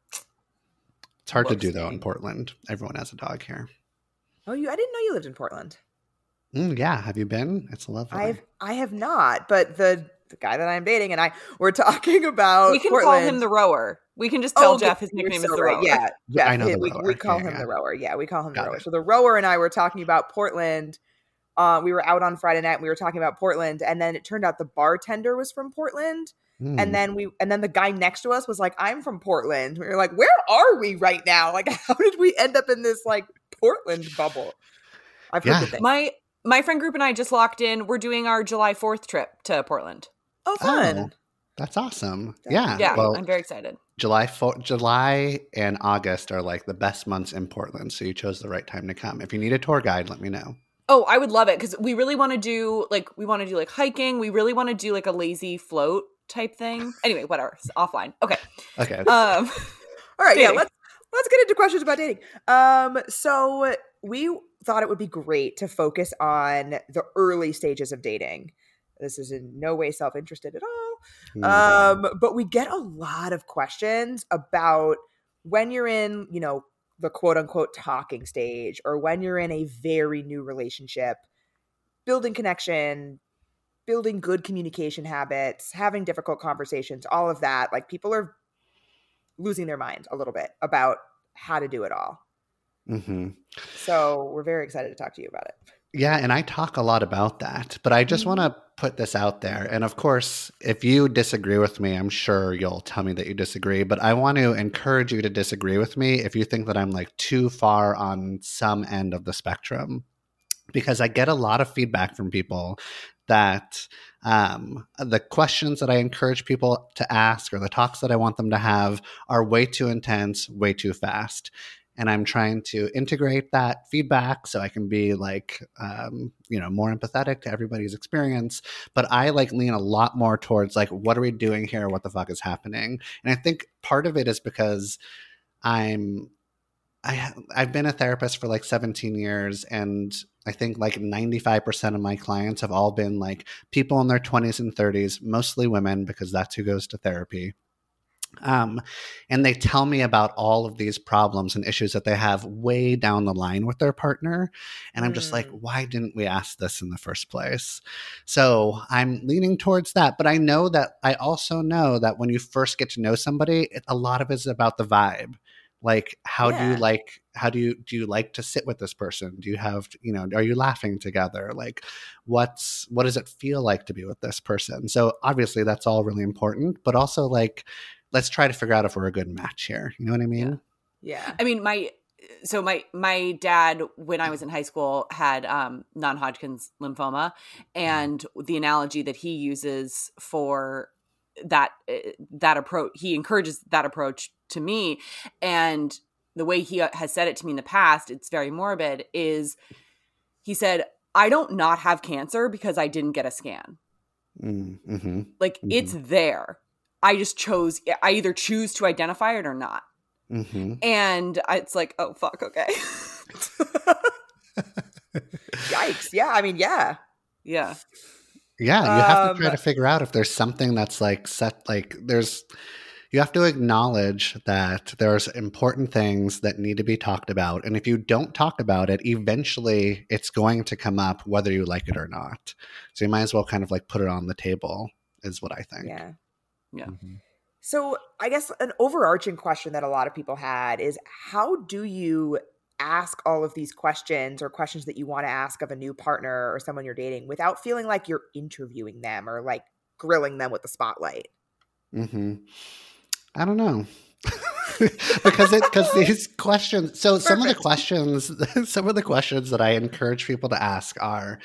It's hard to do though in Whoopsie. Portland. Everyone has a dog here. Oh, you? I didn't know you lived in Portland. Mm, yeah, have you been? It's lovely. I've I have not, but the the guy that I'm dating and I were talking about. we can Portland. call him the rower. We can just tell Oh, Jeff his you're nickname so is the right. rower. Yeah, Yeah, I Jeff, know the we, rower. we call Yeah, him yeah. the rower. Yeah, we call him Got the rower. it. So the rower and I were talking about Portland. Uh, we were out on Friday night. And we were talking about Portland, and then it turned out the bartender was from Portland. Mm. And then we, and then the guy next to us was like, "I'm from Portland." We were like, "Where are we right now? Like, how did we end up in this like Portland bubble?" I've heard Yeah. good things. My my friend group and I just locked in. We're doing our July fourth trip to Portland. Oh, fun! Oh, that's awesome. That's Yeah. Yeah, Well, I'm very excited. July, fo- July and August are like the best months in Portland. So you chose the right time to come. If you need a tour guide, let me know. Oh, I would love it because we really want to do like we want to do like hiking. We really want to do like a lazy float type thing. Anyway, whatever. It's offline. Okay. Okay. Um, All right, yeah, dating. let's let's get into questions about dating. Um, so we thought it would be great to focus on the early stages of dating. This is in no way self-interested at all. Mhm. Um, but we get a lot of questions about when you're in, you know, the quote unquote talking stage, or when you're in a very new relationship, building connection, building good communication habits, having difficult conversations, all of that. Like people are losing their mind a little bit about how to do it all. Mhm. So we're very excited to talk to you about it. Yeah, and I talk a lot about that, but I just Mhm. want to put this out there. And of course, if you disagree with me, I'm sure you'll tell me that you disagree, but I want to encourage you to disagree with me if you think that I'm like too far on some end of the spectrum. Because I get a lot of feedback from people that um, the questions that I encourage people to ask or the talks that I want them to have are way too intense, way too fast. And I'm trying to integrate that feedback so I can be like, um, you know, more empathetic to everybody's experience. But I like lean a lot more towards like, what are we doing here? What the fuck is happening? And I think part of it is because I'm, I, I've been a therapist for like seventeen years, and I think like ninety-five percent of my clients have all been like people in their twenties and thirties, mostly women, because that's who goes to therapy. Um, and they tell me about all of these problems and issues that they have way down the line with their partner. And I'm just like, Mm. why didn't we ask this in the first place? So I'm leaning towards that. But I know that I also know that when you first get to know somebody, it, a lot of it is about the vibe. Like, how do you Yeah. like, how do you, do you like to sit with this person? Do you have, you know, are you laughing together? Like, what's, what does it feel like to be with this person? So obviously that's all really important, but also like, let's try to figure out if we're a good match here. You know what I mean? Yeah. I mean, my so my my dad, when I was in high school, had um, non-Hodgkin's lymphoma, and the analogy that he uses for that uh, that approach, he encourages that approach to me, and the way he has said it to me in the past, it's very morbid. Is he said, "I don't not have cancer because I didn't get a scan. Mm-hmm. Like Mm-hmm. it's there. I just chose. I either choose to identify it or not." Mm-hmm. And I, it's like, oh, fuck, okay. Yikes. Yeah. I mean, yeah. Yeah. Yeah, you have to try Um, to figure out if there's something that's like set, like there's, you have to acknowledge that there's important things that need to be talked about. And if you don't talk about it, eventually it's going to come up whether you like it or not. So you might as well kind of like put it on the table, is what I think. Yeah. Yeah. Mhm. So I guess an overarching question that a lot of people had is how do you ask all of these questions or questions that you want to ask of a new partner or someone you're dating without feeling like you're interviewing them or like grilling them with the spotlight? Mm-hmm. I don't know. because it because these questions so some of the Perfect. questions some of the questions that I encourage people to ask are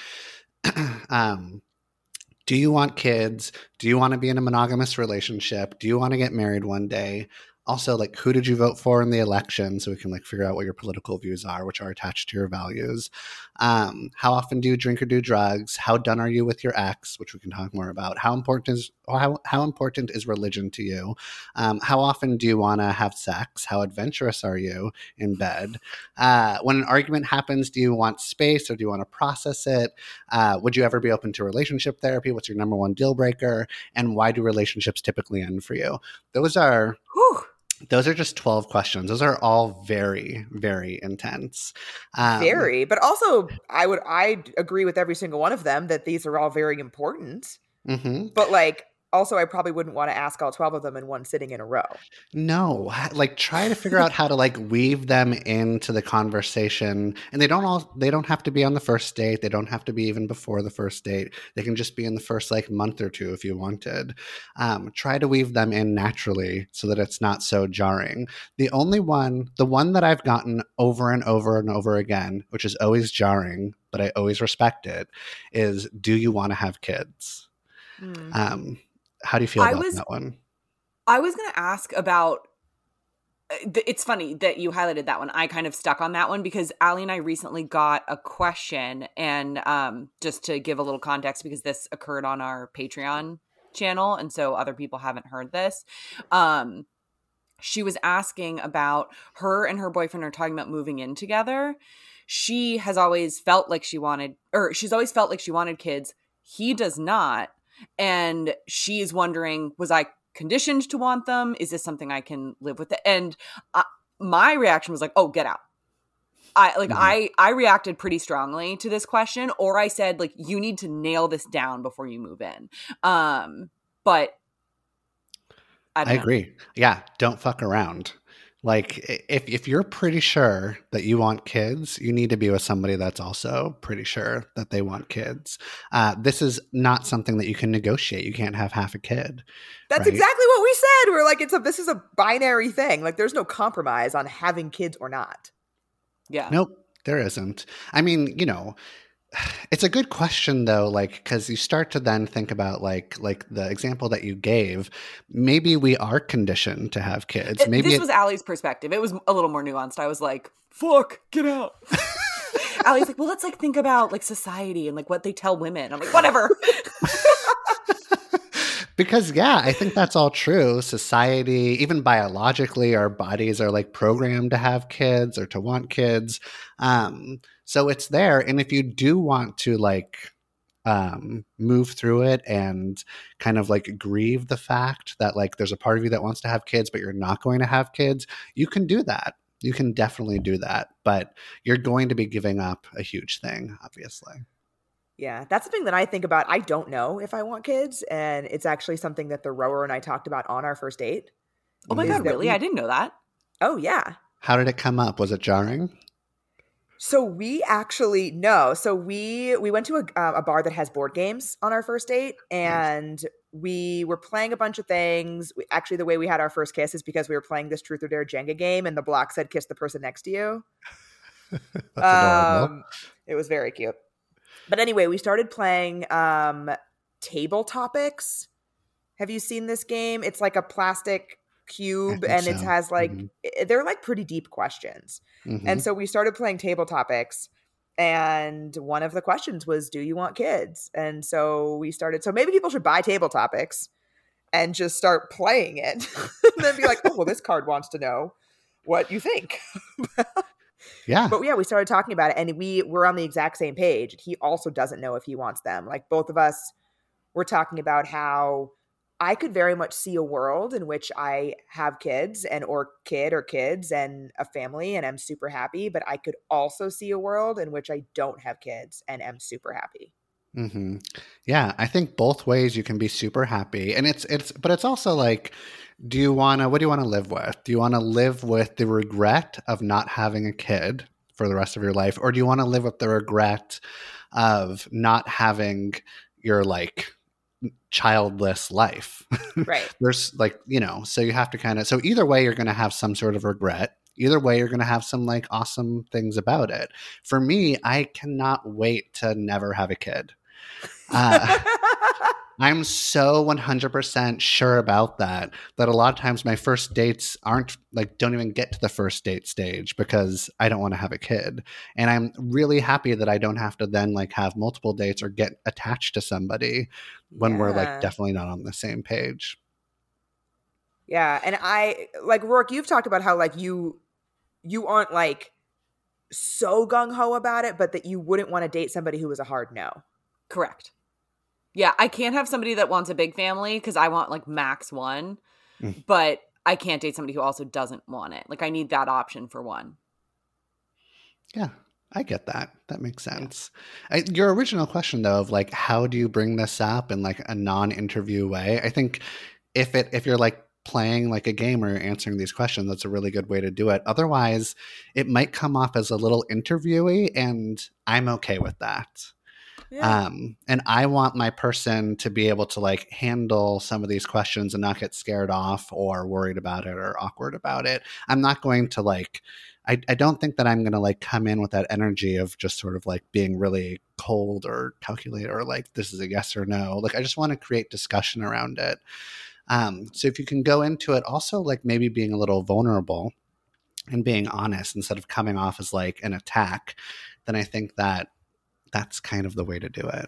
um do you want kids? Do you want to be in a monogamous relationship? Do you want to get married one day? Also, like, who did you vote for in the election? So we can like figure out what your political views are, which are attached to your values. Um, how often do you drink or do drugs? How done are you with your ex? Which we can talk more about. How important is how how important is religion to you? Um, how often do you want to have sex? How adventurous are you in bed? Uh, when an argument happens, do you want space or do you want to process it? Uh, would you ever be open to relationship therapy? What's your number one deal breaker? And why do relationships typically end for you? Those are Whew. those are just twelve questions. Those are all very, very intense. Um, Very, but also I would I agree with every single one of them that these are all very important. mhm. But like also I probably wouldn't want to ask all twelve of them in one sitting in a row. No, ha- like try to figure out how to like weave them into the conversation. And they don't all they don't have to be on the first date. They don't have to be even before the first date. They can just be in the first like month or two if you wanted. Um, try to weave them in naturally so that it's not so jarring. The only one, the one that I've gotten over and over and over again, which is always jarring, but I always respect it, is do you want to have kids? Hmm. Um, how do you feel I about was- that one? I was going to ask about. It's funny that you highlighted that one. I kind of stuck on that one because Allie and I recently got a question, and um, just to give a little context, because this occurred on our Patreon channel, and so other people haven't heard this. Um, she was asking about her and her boyfriend are talking about moving in together. She has always felt like she wanted, or she's always felt like she wanted kids. He does not. And she is wondering, was I conditioned to want them? Is this something I can live with? It? And uh, my reaction was like, oh, get out. I like, Mhm. I, I reacted pretty strongly to this question, or I said like, you need to nail this down before you move in. Um, but I, I don't know. agree. Yeah, don't fuck around. Like i- if if you're pretty sure that you want kids, you need to be with somebody that's also pretty sure that they want kids. Uh, this is not something that you can negotiate. You can't have half a kid. That's Right. exactly what we said. We're like, it's a this is a binary thing. Like there's no compromise on having kids or not. Yeah. Nope, there isn't. I mean, you know, it's a good question though, like because you start to then think about like like the example that you gave. Maybe we are conditioned to have kids. It- Maybe this it- was Allie's perspective. It was a little more nuanced. I was like, fuck, get out. Allie's like, well, let's like think about like society and like what they tell women. I'm like, whatever. Because yeah, I think that's all true. Society, even biologically, our bodies are like programmed to have kids or to want kids. Um, so it's there. And if you do want to like um, move through it and kind of like grieve the fact that like there's a part of you that wants to have kids, but you're not going to have kids, you can do that. You can definitely do that, but you're going to be giving up a huge thing, obviously. Yeah, that's something that I think about. I don't know if I want kids, and it's actually something that the rower and I talked about on our first date. Oh my Is God, really? we- I didn't know that. Oh, yeah. How did it come up? Was it jarring? So we actually no. So we we went to a, uh, a bar that has board games on our first date, and we were playing a bunch of things. We, actually, the way we had our first kiss is because we were playing this Truth or Dare Jenga game, and the block said "kiss the person next to you." That's adorable. Um, it was very cute. But anyway, we started playing um, Table Topics. Have you seen this game? It's like a plastic cube, think and it so. has like Mhm. i- they're like pretty deep questions. Mhm. And so we started playing Table Topics, and one of the questions was, do you want kids? And so we started, so maybe people should buy Table Topics and just start playing it and then be like, oh, well, this card wants to know what you think. Yeah. But yeah, we started talking about it, and we were on the exact same page. He also doesn't know if he wants them. Like, both of us were talking about how I could very much see a world in which I have kids and or kid or kids and a family, and I'm super happy. But I could also see a world in which I don't have kids and am super happy. Mm-hmm. Yeah, I think both ways you can be super happy, and it's it's, but it's also like, do you want to? What do you want to live with? Do you want to live with the regret of not having a kid for the rest of your life, or do you want to live with the regret of not having your like childless life? Right. There's like, you know, so you have to kind of, so either way, you're going to have some sort of regret. Either way, you're going to have some like awesome things about it. For me, I cannot wait to never have a kid. Uh, I'm so one hundred percent sure about that, that a lot of times my first dates aren't like, don't even get to the first date stage because I don't want to have a kid. And I'm really happy that I don't have to then like have multiple dates or get attached to somebody when we're Yeah. like definitely not on the same page. Yeah. And I like, Rourke, you've talked about how like you you aren't like so gung-ho about it, but that you wouldn't want to date somebody who was a hard no. Correct. Yeah, I can't have somebody that wants a big family because I want like max one, Mm. but I can't date somebody who also doesn't want it. Like I need that option for one. Yeah, I get that. That makes sense. I, your original question though of like, how do you bring this up in like a non-interview way? I think if it if you're like playing like a game or you're answering these questions, that's a really good way to do it. Otherwise, it might come off as a little interviewy, and I'm okay with that. Yeah. Um, and I want my person to be able to like handle some of these questions and not get scared off or worried about it or awkward about it. I'm not going to like, I, I don't think that I'm going to like come in with that energy of just sort of like being really cold or calculated or like, this is a yes or no. Like, I just want to create discussion around it. Um, so if you can go into it also like maybe being a little vulnerable and being honest instead of coming off as like an attack, then I think that that's kind of the way to do it.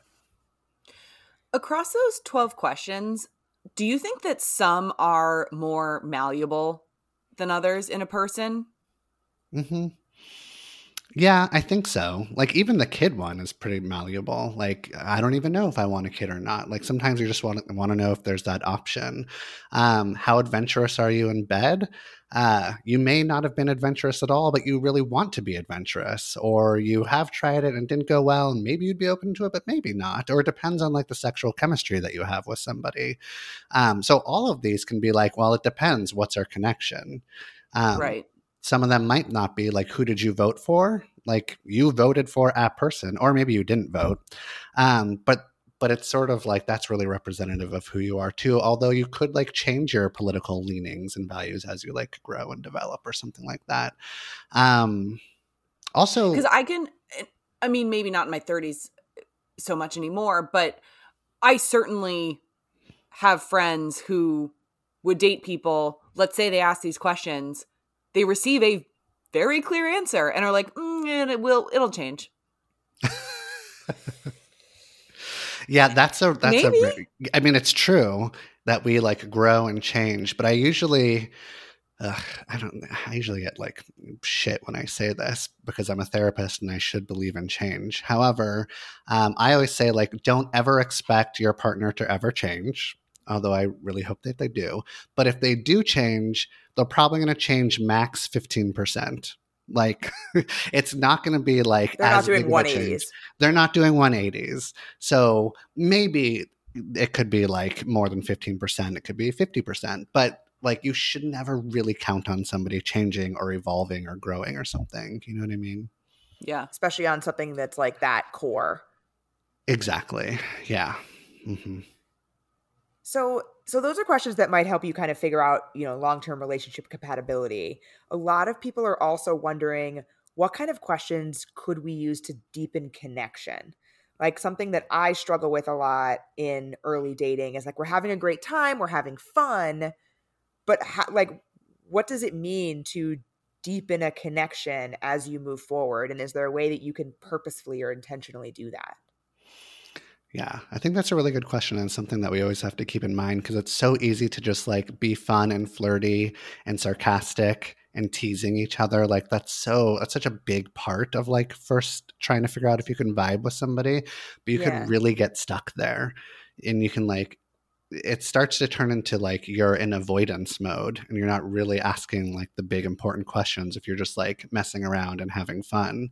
Across those twelve questions, do you think that some are more malleable than others in a person? Mm-hmm. Yeah, I think so. Like even the kid one is pretty malleable. Like I don't even know if I want a kid or not. Like sometimes you just want to, want to know if there's that option. Um, how adventurous are you in bed? Uh, you may not have been adventurous at all, but you really want to be adventurous, or you have tried it and didn't go well, and maybe you'd be open to it, but maybe not. Or it depends on like the sexual chemistry that you have with somebody. Um, so all of these can be like, well, it depends. What's our connection? Um, Right. Some of them might not be like, who did you vote for? Like you voted for a person, or maybe you didn't vote. Um, but but it's sort of like that's really representative of who you are too. Although you could like change your political leanings and values as you like grow and develop or something like that. Um, also, Because I can, I mean, maybe not in my thirties so much anymore, but I certainly have friends who would date people. Let's say they ask these questions, they receive a very clear answer and are like, mm, it will, it'll change. yeah, that's a that's Maybe. a. very- I mean, it's true that we like grow and change, but I usually. ugh, I don't, I usually get like shit when I say this because I'm a therapist and I should believe in change. However, um, I always say, like, don't ever expect your partner to ever change, although I really hope that they do. But if they do change, they're probably going to change max fifteen percent. Like, it's not going to be like, they're not as doing big of a one change. eighties. They're not doing one eighties. So maybe it could be like more than fifteen percent. It could be fifty percent. But like, you should never really count on somebody changing or evolving or growing or something. You know what I mean? Yeah. Especially on something that's like that core. Exactly. Yeah. Mm-hmm. So, so those are questions that might help you kind of figure out, you know, long-term relationship compatibility. A lot of people are also wondering, what kind of questions could we use to deepen connection? Like, something that I struggle with a lot in early dating is like, we're having a great time, we're having fun, but ha- like, what does it mean to deepen a connection as you move forward? And is there a way that you can purposefully or intentionally do that? Yeah, I think that's a really good question and something that we always have to keep in mind because it's so easy to just like be fun and flirty and sarcastic and teasing each other. Like, that's so, that's such a big part of like first trying to figure out if you can vibe with somebody, but you Yeah. could really get stuck there and you can like, it starts to turn into like you're in avoidance mode and you're not really asking like the big important questions if you're just like messing around and having fun.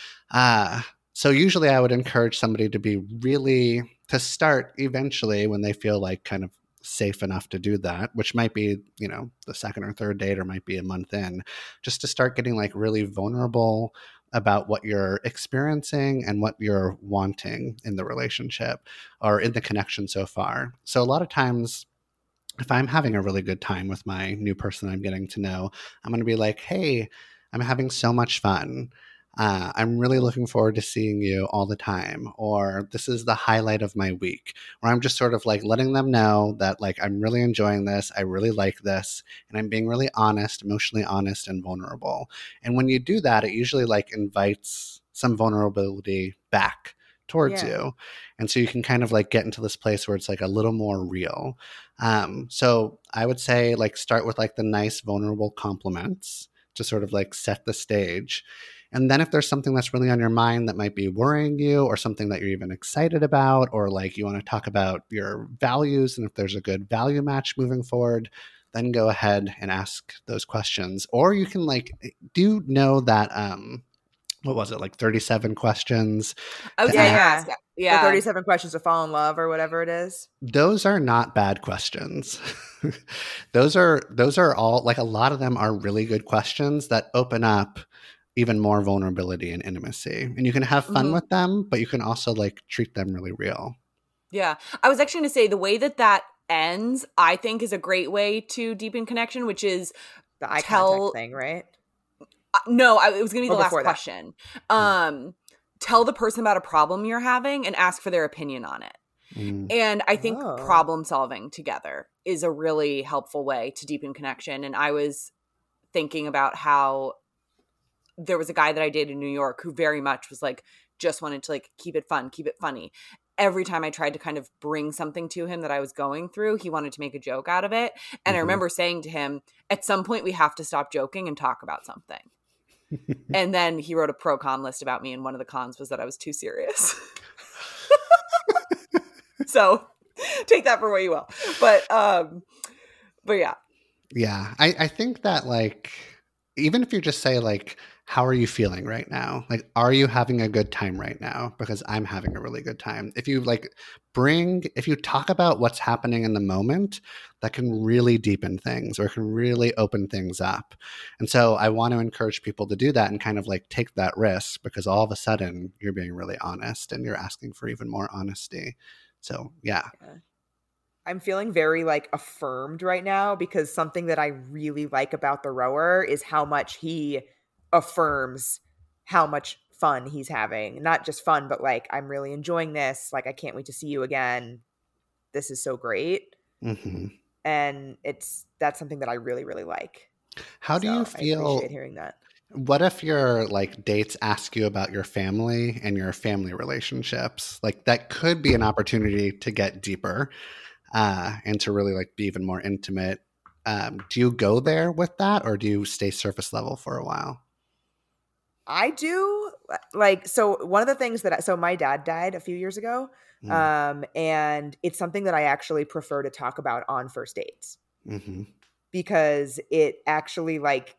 Uh, so usually I would encourage somebody to be really, to start eventually when they feel like kind of safe enough to do that, which might be, you know, the second or third date or might be a month in, just to start getting like really vulnerable about what you're experiencing and what you're wanting in the relationship or in the connection so far. So a lot of times, if I'm having a really good time with my new person I'm getting to know, I'm going to be like, hey, I'm having so much fun. Uh, I'm really looking forward to seeing you all the time. Or this is the highlight of my week. Or I'm just sort of like letting them know that like I'm really enjoying this. I really like this. And I'm being really honest, emotionally honest and vulnerable. And when you do that, it usually like invites some vulnerability back towards Yeah. you. And so you can kind of like get into this place where it's like a little more real. Um, so I would say like start with like the nice, vulnerable compliments to sort of like set the stage. And then if there's something that's really on your mind that might be worrying you or something that you're even excited about, or like you want to talk about your values and if there's a good value match moving forward, then go ahead and ask those questions. Or you can like, do you know that, um, what was it, like thirty-seven questions? I was to gonna ask? ask. The Yeah. thirty-seven questions to fall in love or whatever it is. Those are not bad questions. those are, those are all like a lot of them are really good questions that open up even more vulnerability and intimacy. And you can have fun Mhm. with them, but you can also like treat them really real. Yeah. I was actually going to say the way that that ends, I think is a great way to deepen connection, which is The eye Tell- contact thing, right? uh, no, I, it was going to be Oh, the last before that. question. Um, tell the person about a problem you're having and ask for their opinion on it. Mm. And I think Oh. problem solving together is a really helpful way to deepen connection. And I was thinking about how there was a guy that I dated in New York who very much was like, just wanted to like keep it fun, keep it funny. Every time I tried to kind of bring something to him that I was going through, he wanted to make a joke out of it. And I Mhm. remember saying to him, at some point we have to stop joking and talk about something. And then he wrote a pro con list about me. And one of the cons was that I was too serious. So take that for what you will. But, um, but yeah. Yeah. I, I think that like, even if you just say like, how are you feeling right now? Like, are you having a good time right now? Because I'm having a really good time. If you like bring, if you talk about what's happening in the moment, that can really deepen things or can really open things up. And so I want to encourage people to do that and kind of like take that risk because all of a sudden you're being really honest and you're asking for even more honesty. So yeah. I'm feeling very like affirmed right now because something that I really like about the rower is how much he affirms how much fun he's having. Not just fun, but like, I'm really enjoying this. Like, I can't wait to see you again. This is so great. Mm-hmm. And it's, that's something that I really, really like. How do So you I feel? appreciate hearing that. What if your like dates ask you about your family and your family relationships? Like that could be an opportunity to get deeper uh, and to really like be even more intimate Um, do you go there with that, or do you stay surface level for a while? I do like, so one of the things that, I, so my dad died a few years ago. Mm. Um, and it's something that I actually prefer to talk about on first dates Mm-hmm. because it actually like,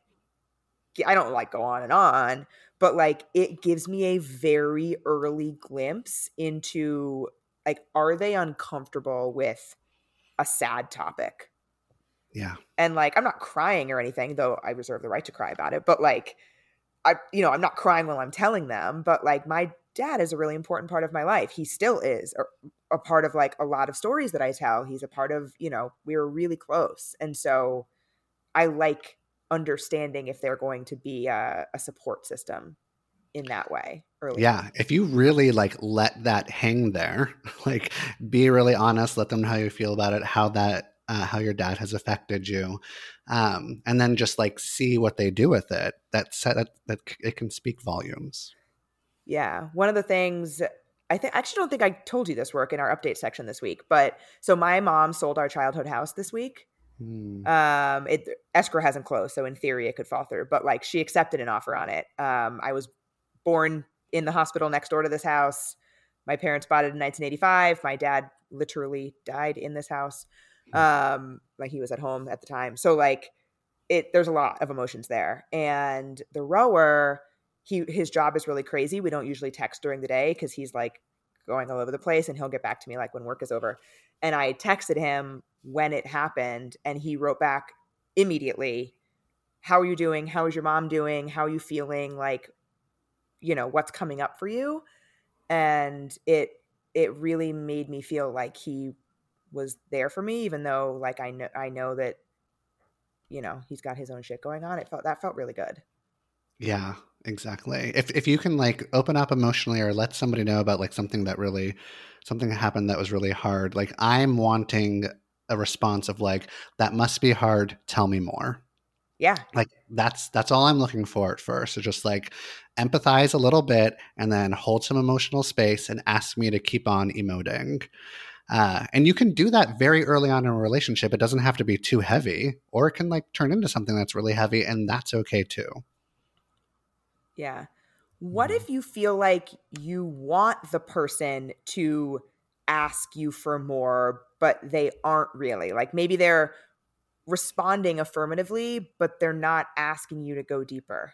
I don't like go on and on, but like it gives me a very early glimpse into like, are they uncomfortable with a sad topic? Yeah. And like, I'm not crying or anything, though I reserve the right to cry about it, but like, I, you know, I'm not crying while I'm telling them, but like my dad is a really important part of my life. He still is a, a part of like a lot of stories that I tell. He's a part of, you know, we were really close. And so I like understanding if they're going to be a, a support system in that way early Yeah. on. If you really like let that hang there, like be really honest, let them know how you feel about it, how that, uh, how your dad has affected you. Um, and then just like see what they do with it. That set that, that it can speak volumes. Yeah. One of the things I think, I actually don't think I told you this work in our update section this week, but so my mom sold our childhood house this week. Hmm. Um, it escrow hasn't closed, so in theory it could fall through, but like she accepted an offer on it. Um, I was born in the hospital next door to this house. My parents bought it in nineteen eighty-five. My dad literally died in this house. Um, like he was at home at the time. So like it, there's a lot of emotions there. And the rower, he, his job is really crazy. We don't usually text during the day because he's like going all over the place, and he'll get back to me like when work is over. And I texted him when it happened, and he wrote back immediately, how are you doing? How is your mom doing? How are you feeling? Like, you know, what's coming up for you? And it, it really made me feel like he was there for me, even though like I know, I know that, you know, he's got his own shit going on. It felt, that felt really good. Yeah, exactly. If if you can like open up emotionally or let somebody know about like something that really, something that happened that was really hard, like I'm wanting a response of like, that must be hard, tell me more. Yeah. Like that's that's all I'm looking for at first. So just like empathize a little bit and then hold some emotional space and ask me to keep on emoting. Uh, and you can do that very early on in a relationship. It doesn't have to be too heavy, or it can like turn into something that's really heavy, and that's okay too. Yeah. What if you feel like you want the person to ask you for more, but they aren't really? Like maybe they're responding affirmatively, but they're not asking you to go deeper.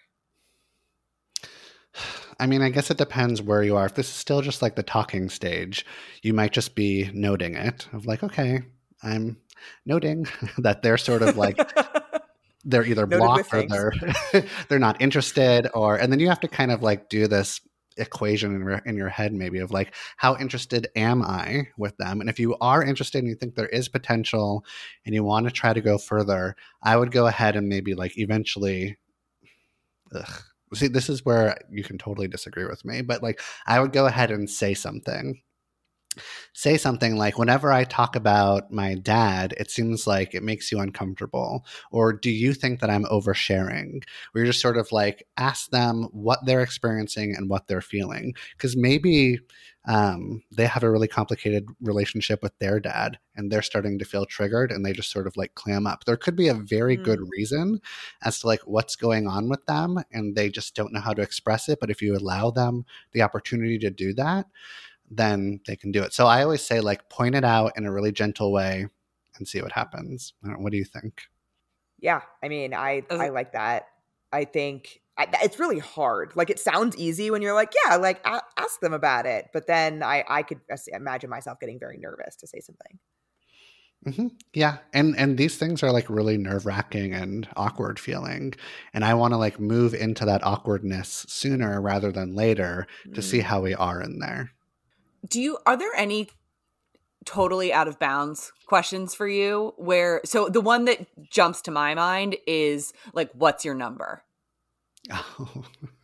I mean, I guess it depends where you are. If this is still just like the talking stage, you might just be noting it of like, okay, I'm noting that they're sort of like, they're either Noted blocked or with they're they're not interested, or and then you have to kind of like do this equation in, your- in your head maybe of like, how interested am I with them? And if you are interested and you think there is potential and you want to try to go further, I would go ahead and maybe like eventually ugh, see, this is where you can totally disagree with me, but like I would go ahead and say something. Say something like, whenever I talk about my dad, it seems like it makes you uncomfortable. Or do you think that I'm oversharing? Where you're just sort of like, ask them what they're experiencing and what they're feeling. Because maybe um, they have a really complicated relationship with their dad and they're starting to feel triggered and they just sort of like clam up. There could be a very mm. good reason as to like what's going on with them and they just don't know how to express it. But if you allow them the opportunity to do that, then they can do it. So I always say like point it out in a really gentle way and see what happens. I don't know, what do you think? Yeah. I mean, I, I like that. I think I, it's really hard. Like it sounds easy when you're like, yeah, like a- ask them about it. But then I, I could imagine myself getting very nervous to say something. Mm-hmm. Yeah. And, and these things are like really nerve wracking and awkward feeling. And I want to like move into that awkwardness sooner rather than later to mm. see how we are in there. Do you, are there any totally out of bounds questions for you where, so the one that jumps to my mind is like, what's your number? Oh.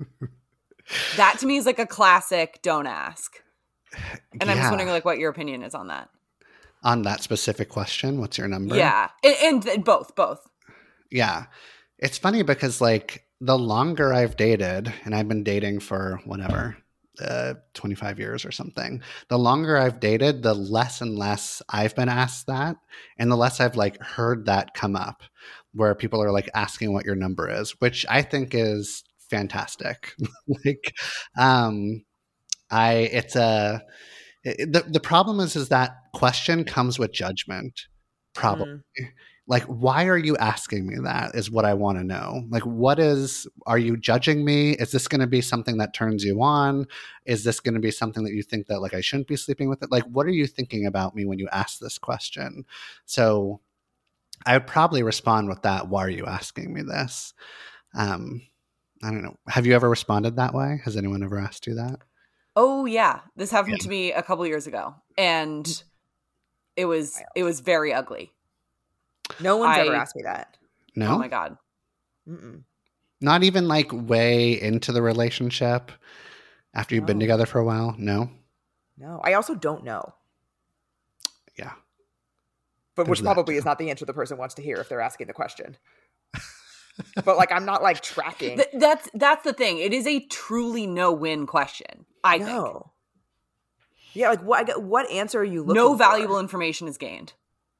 That to me is like a classic don't ask. And yeah. I'm just wondering like what your opinion is on that. On that specific question, what's your number? Yeah. And, and both, both. Yeah. It's funny because like the longer I've dated, and I've been dating for whatever, uh, twenty-five years or something. The longer I've dated, the less and less I've been asked that, and the less I've like heard that come up, where people are like asking what your number is, which I think is fantastic. like, um, I it's a it, the the problem is is that question comes with judgment, probably. Mm. Like, why are you asking me that is what I want to know. Like, what is, are you judging me? Is this going to be something that turns you on? Is this going to be something that you think that like I shouldn't be sleeping with it? Like, what are you thinking about me when you ask this question? So I would probably respond with that. Why are you asking me this? Um, I don't know. Have you ever responded that way? Has anyone ever asked you that? Oh yeah. This happened Yeah. to me a couple years ago, and it was, it was very ugly. No one's I, ever asked me that. No? Oh my God. Mm-mm. Not even like way into the relationship after you've No. been together for a while? No? No. I also don't know. Yeah. But which There's that probably too. is not the answer the person wants to hear if they're asking the question. But like, I'm not like tracking. Th- that's, that's the thing. It is a truly no-win question, I think. No. Yeah, like what, what answer are you looking No for? valuable information is gained.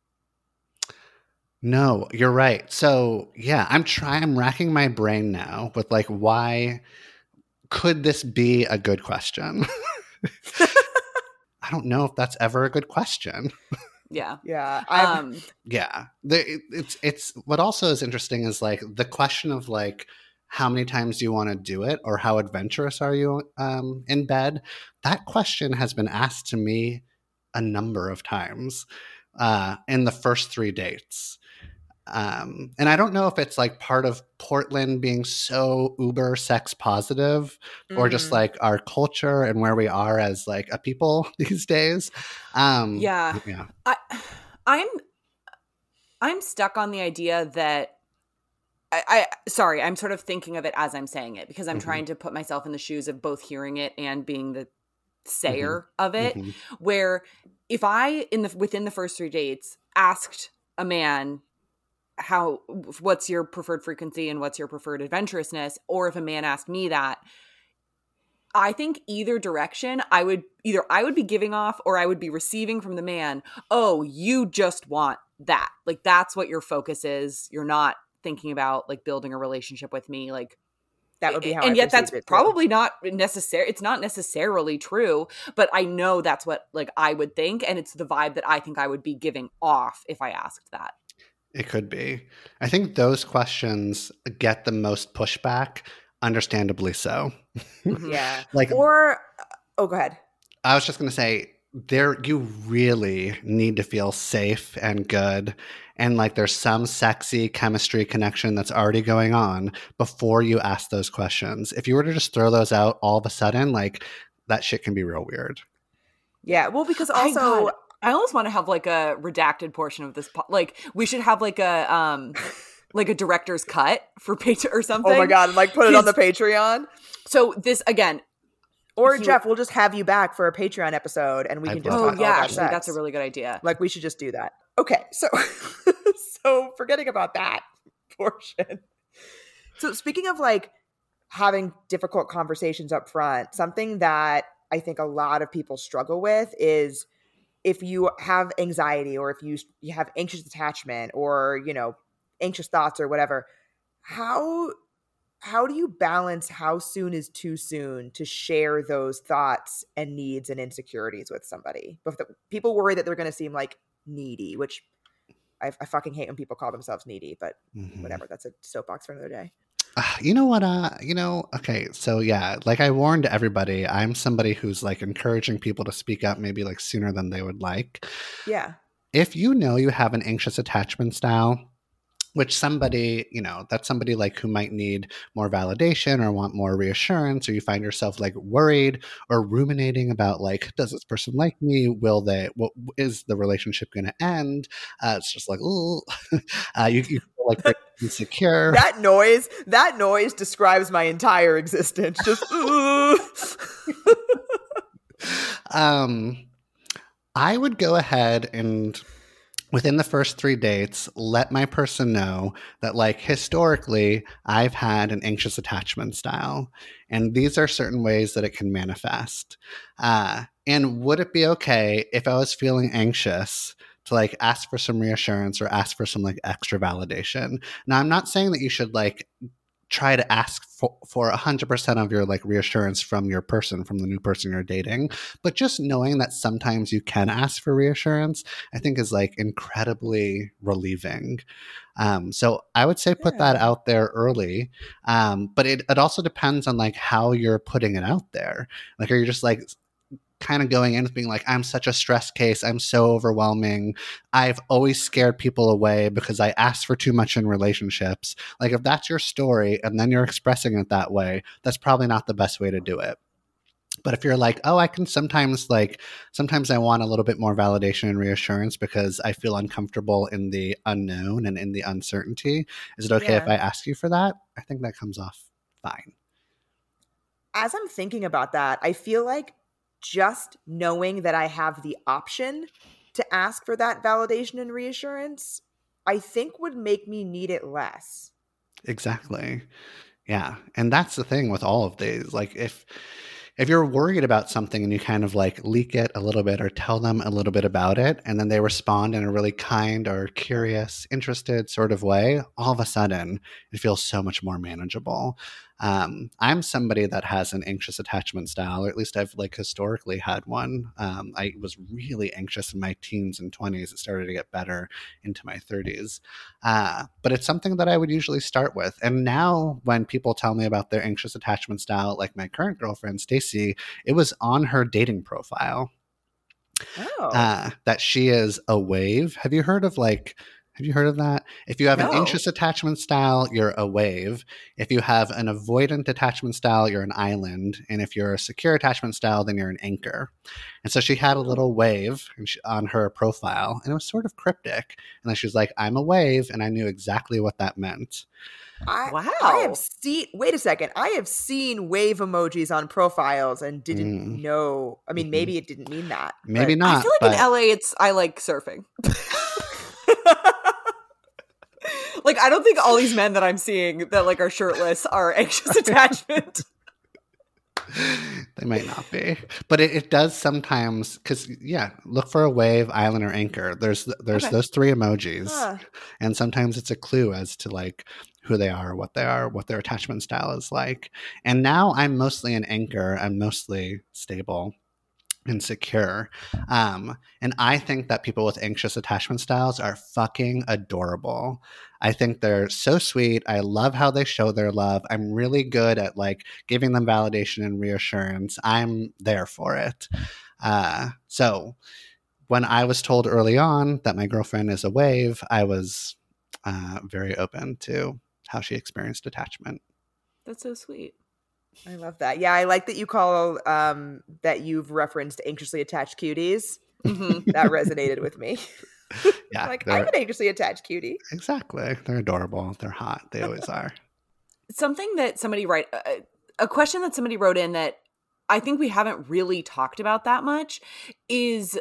No, you're right. So yeah, I'm trying, I'm racking my brain now with like, why could this be a good question? I don't know if that's ever a good question. Yeah. Yeah. I'm, Um, Yeah. The, it, it's, it's, what also is interesting is like the question of like, how many times do you want to do it, or how adventurous are you um, in bed? That question has been asked to me a number of times uh, in the first three dates. Um, and I don't know if it's like part of Portland being so uber sex positive, or just Mhm. like our culture and where we are as like a people these days. Um, Yeah. yeah. I, I'm, I'm stuck on the idea that I, I, sorry, I'm sort of thinking of it as I'm saying it, because I'm Mhm. trying to put myself in the shoes of both hearing it and being the sayer of it. Mhm. Where if I, in the within the first three dates, asked a man how, what's your preferred frequency and what's your preferred adventurousness, or if a man asked me that, I think either direction, I would either I would be giving off, or I would be receiving from the man, oh, you just want that. Like, that's what your focus is. You're not thinking about like building a relationship with me. Like, that would be how and I yet that's perceived it, too. probably not necessary. It's not necessarily true, but I know that's what like I would think. And it's the vibe that I think I would be giving off if I asked that. It could be. I think those questions get the most pushback, understandably so. Yeah. Like, Or, oh, go ahead. I was just going to say, there you really need to feel safe and good, and like there's some sexy chemistry connection that's already going on before you ask those questions. If you were to just throw those out all of a sudden, like that shit can be real weird. Yeah. Well, because I also, God, I almost want to have like a redacted portion of this. Po- like, we should have like a um, like a director's cut for Patreon or something. oh my God, like put it on the Patreon. So this again, Or He- Jeff, we'll just have you back for a Patreon episode, and we I'd can just love oh talk that. all yeah, about actually, sex. that's a really good idea. Like, we should just do that. Okay, so so forgetting about that portion. So speaking of like having difficult conversations up front, something that I think a lot of people struggle with is if you have anxiety, or if you you have anxious attachment, or you know anxious thoughts or whatever. How how do you balance how soon is too soon to share those thoughts and needs and insecurities with somebody? But the, people worry that they're going to seem like needy, which I, I fucking hate when people call themselves needy, but Mhm. whatever. That's a soapbox for another day. Uh, you know what? Uh, you know, okay. So yeah, like I warned everybody, I'm somebody who's like encouraging people to speak up maybe like sooner than they would like. Yeah. If you know you have an anxious attachment style, which somebody, you know, that's somebody like who might need more validation or want more reassurance, or you find yourself like worried or ruminating about like, does this person like me? Will they, what is the relationship going to end? Uh, it's just like, ooh, uh, you, you feel like very insecure. That noise, that noise describes my entire existence. Just, ooh. um, I would go ahead and within the first three dates, let my person know that, like, historically, I've had an anxious attachment style, and these are certain ways that it can manifest. Uh, and would it be okay if I was feeling anxious to, like, ask for some reassurance or ask for some, like, extra validation? Now, I'm not saying that you should, like, try to ask for, for one hundred percent of your, like, reassurance from your person, from the new person you're dating. But just knowing that sometimes you can ask for reassurance, I think is, like, incredibly relieving. Um, so I would say put that out there early. Um, but it, it also depends on, like, how you're putting it out there. Like, are you just, like, kind of going in with being like, I'm such a stress case. I'm so overwhelming. I've always scared people away because I asked for too much in relationships. Like, if that's your story and then you're expressing it that way, that's probably not the best way to do it. But if you're like, oh, I can sometimes like, sometimes I want a little bit more validation and reassurance because I feel uncomfortable in the unknown and in the uncertainty. Is it okay Yeah. if I ask you for that? I think that comes off fine. As I'm thinking about that, I feel like just knowing that I have the option to ask for that validation and reassurance, I think would make me need it less. Exactly. Yeah. And that's the thing with all of these. Like, if if you're worried about something and you kind of like leak it a little bit or tell them a little bit about it, and then they respond in a really kind or curious, interested sort of way, all of a sudden it feels so much more manageable. Um, I'm somebody that has an anxious attachment style, or at least I've like historically had one. Um, I was really anxious in my teens and twenties. It started to get better into my thirties. Uh, but it's something that I would usually start with. And now when people tell me about their anxious attachment style, like my current girlfriend, Stacy, it was on her dating profile. Oh. Uh, that she is a wave. Have you heard of like, have you heard of that? If you have No. an anxious attachment style, you're a wave. If you have an avoidant attachment style, you're an island. And if you're a secure attachment style, then you're an anchor. And so she had a little wave on her profile, and it was sort of cryptic. And then she was like, I'm a wave. And I knew exactly what that meant. I, Wow. I have seen, wait a second. I have seen wave emojis on profiles and didn't Mm. know. I mean, Mhm. maybe it didn't mean that. Maybe but- not. I feel like but in L A, it's I like surfing. Like, I don't think all these men that I'm seeing that like are shirtless are anxious attachment. They might not be, but it, it does sometimes. Because yeah, look for a wave, island, or anchor. There's there's Okay. those three emojis, Huh. and sometimes it's a clue as to like who they are, what they are, what their attachment style is like. And now I'm mostly an anchor. I'm mostly stable and secure. Um, and I think that people with anxious attachment styles are fucking adorable. I think they're so sweet. I love how they show their love. I'm really good at like giving them validation and reassurance. I'm there for it. Uh, so when I was told early on that my girlfriend is a wave, I was uh, very open to how she experienced attachment. That's so sweet. I love that. Yeah, I like that you call um that you've referenced anxiously attached cuties. Mm-hmm. That resonated with me. Yeah, Like, they're- I'm an anxiously attached cutie. exactly. They're adorable. They're hot. They always are. Something that somebody write uh, a question that somebody wrote in that I think we haven't really talked about that much is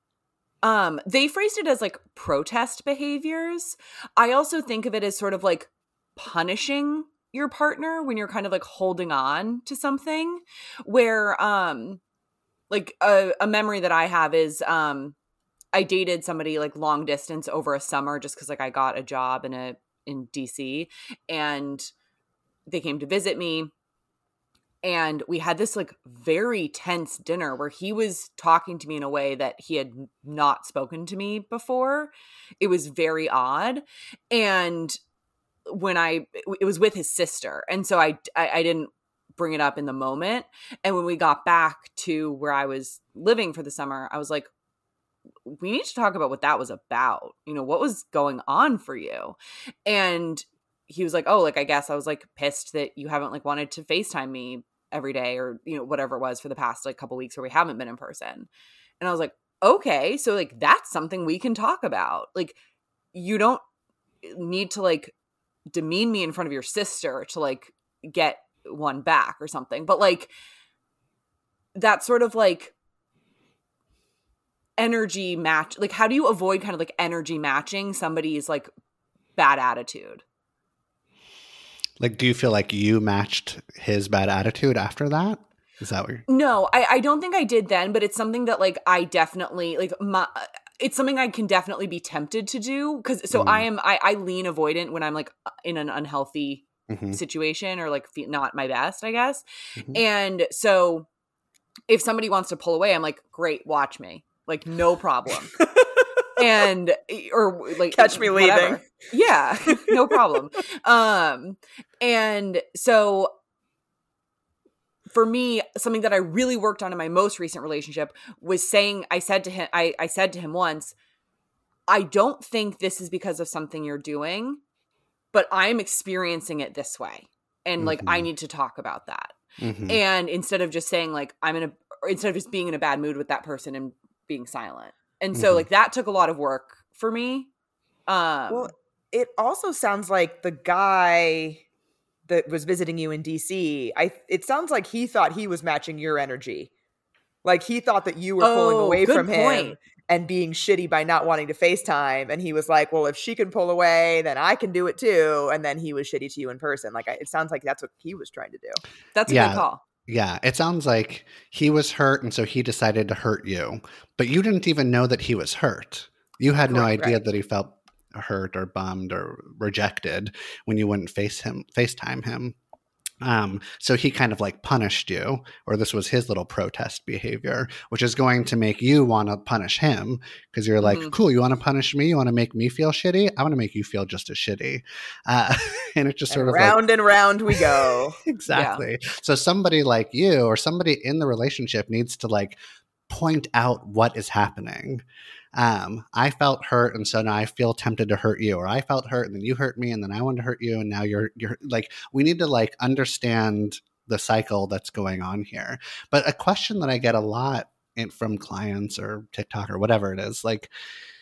um they phrased it as like protest behaviors. I also think of it as sort of like punishing your partner when you're kind of like holding on to something, where um like a, a memory that I have is um I dated somebody like long distance over a summer just because like I got a job in a in D C, and they came to visit me, and we had this like very tense dinner where he was talking to me in a way that he had not spoken to me before. It was very odd. And when I it was with his sister, and so I, I I didn't bring it up in the moment. And when we got back to where I was living for the summer, I was like, we need to talk about what that was about. You know, what was going on for you? And he was like, oh, like, I guess I was like pissed that you haven't like wanted to FaceTime me every day, or, you know, whatever it was for the past like couple weeks where we haven't been in person. And I was like, okay, so like, that's something we can talk about. Like, you don't need to like demean me in front of your sister to like get one back or something. But like, that sort of like energy match? Like, how do you avoid kind of like energy matching somebody's like bad attitude? Like, do you feel like you matched his bad attitude after that? Is that what you're... No, I, I don't think I did then, but it's something that like I definitely like my it's something I can definitely be tempted to do because so Mm. I am I, I lean avoidant when I'm like in an unhealthy Mhm. situation or like fe- not my best, I guess. Mhm. And so if somebody wants to pull away, I'm like, great, watch me, like no problem. And or like Catch me whatever. leaving. Yeah, no problem. Um, and so for me, something that I really worked on in my most recent relationship was saying, I said to him, I, I said to him once, I don't think this is because of something you're doing, but I'm experiencing it this way. And like, I Mhm. need to talk about that. Mhm. And instead of just saying like, I'm in a, or instead of just being in a bad mood with that person and being silent. And so Mhm. like that took a lot of work for me. Um, Well, it also sounds like the guy that was visiting you in D C, I it sounds like he thought he was matching your energy. Like he thought that you were pulling Oh, away good from him point. and being shitty by not wanting to FaceTime. And he was like, well, if she can pull away, then I can do it too. And then he was shitty to you in person. Like I, it sounds like that's what he was trying to do. That's a Yeah. good call. Yeah, it sounds like he was hurt, and so he decided to hurt you. But you didn't even know that he was hurt. You had no Correct, idea right. that he felt hurt or bummed or rejected when you wouldn't face him, FaceTime him. Um, so he kind of like punished you, or this was his little protest behavior, which is going to make you want to punish him because you're like, Mhm. cool, you want to punish me? You want to make me feel shitty? I want to make you feel just as shitty. Uh, and it just And sort of like, round and round we go. exactly. So somebody like you or somebody in the relationship needs to like point out what is happening. Um, I felt hurt, and so now I feel tempted to hurt you, or I felt hurt, and then you hurt me, and then I wanted to hurt you, and now you're you're like, we need to like understand the cycle that's going on here. But a question that I get a lot in, from clients or TikTok or whatever it is, like,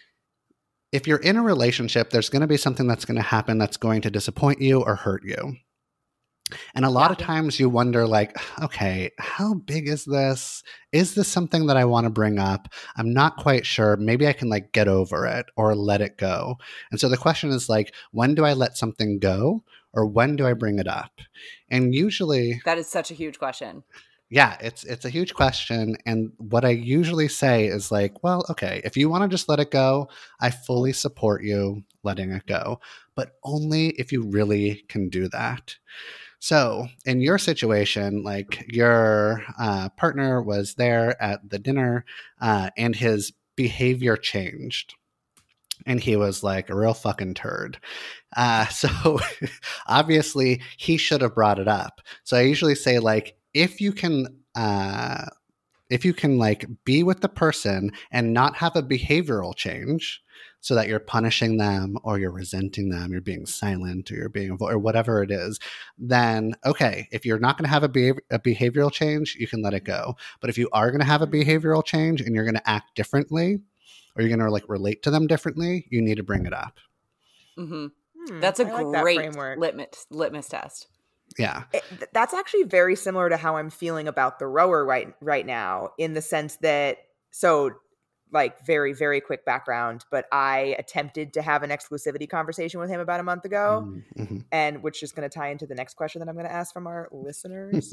if you're in a relationship, there's going to be something that's going to happen that's going to disappoint you or hurt you. And a lot Yeah. of times you wonder, like, okay, how big is this? Is this something that I want to bring up? I'm not quite sure. Maybe I can like get over it or let it go. And so the question is like, when do I let something go or when do I bring it up? And usually, That is such a huge question. yeah, it's it's a huge question. And what I usually say is like, well, okay, if you want to just let it go, I fully support you letting it go, but only if you really can do that. So in your situation, like your uh, partner was there at the dinner uh, and his behavior changed. And he was like a real fucking turd. Uh, so obviously he should have brought it up. So I usually say like, if you can, uh, if you can like be with the person and not have a behavioral change so that you're punishing them or you're resenting them, you're being silent or you're being, or whatever it is, then okay, if you're not going to have a, behavior, a behavioral change, you can let it go. But if you are going to have a behavioral change and you're going to act differently or you're going to like relate to them differently, you need to bring it up. Hmm. Hmm, That's a I like that great framework. litmus litmus test. Yeah. It, th- that's actually very similar to how I'm feeling about the rower right right now, in the sense that, so like very, very quick background, but I attempted to have an exclusivity conversation with him about a month ago, Mm-hmm. and which is going to tie into the next question that I'm going to ask from our listeners.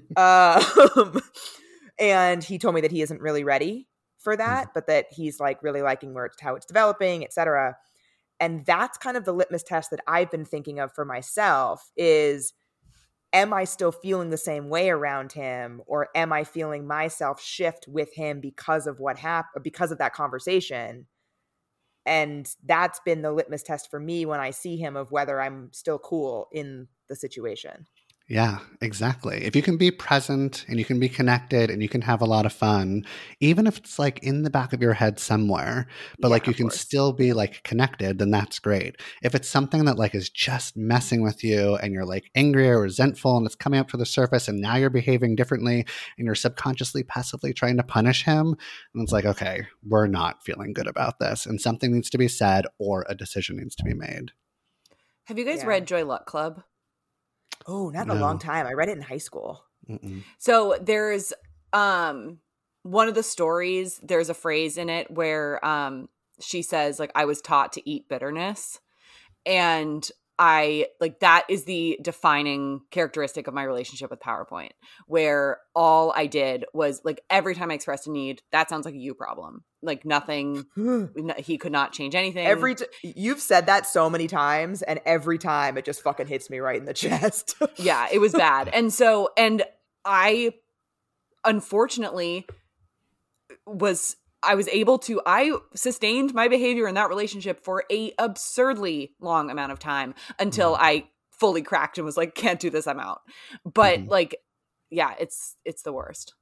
um, and he told me that he isn't really ready for that, but that he's like really liking where it's, how it's developing, et cetera. And that's kind of the litmus test that I've been thinking of for myself is, am I still feeling the same way around him, or am I feeling myself shift with him because of what happened, because of that conversation? And that's been the litmus test for me when I see him, of whether I'm still cool in the situation. Yeah, exactly. If you can be present and you can be connected and you can have a lot of fun, even if it's like in the back of your head somewhere, but Yeah, like you of can course. still be like connected, then that's great. If it's something that like is just messing with you and you're like angry or resentful and it's coming up to the surface and now you're behaving differently and you're subconsciously, passively trying to punish him, and it's like, okay, we're not feeling good about this and something needs to be said or a decision needs to be made. Have you guys Yeah. read Joy Luck Club? Oh, not in a No. long time. I read it in high school. Mm-mm. So there's um one of the stories, there's a phrase in it where um, she says, like, I was taught to eat bitterness. And I, like, that is the defining characteristic of my relationship with PowerPoint, where all I did was, like, every time I expressed a need, that sounds like a you problem. Like, nothing, he could not change anything. Every t- You've said that so many times, and every time it just fucking hits me right in the chest. Yeah, it was bad. And so, and I, unfortunately, was... I was able to, I sustained my behavior in that relationship for a absurdly long amount of time until mm-hmm. I fully cracked and was like, can't do this, I'm out. But mm-hmm. like, yeah, it's, it's the worst.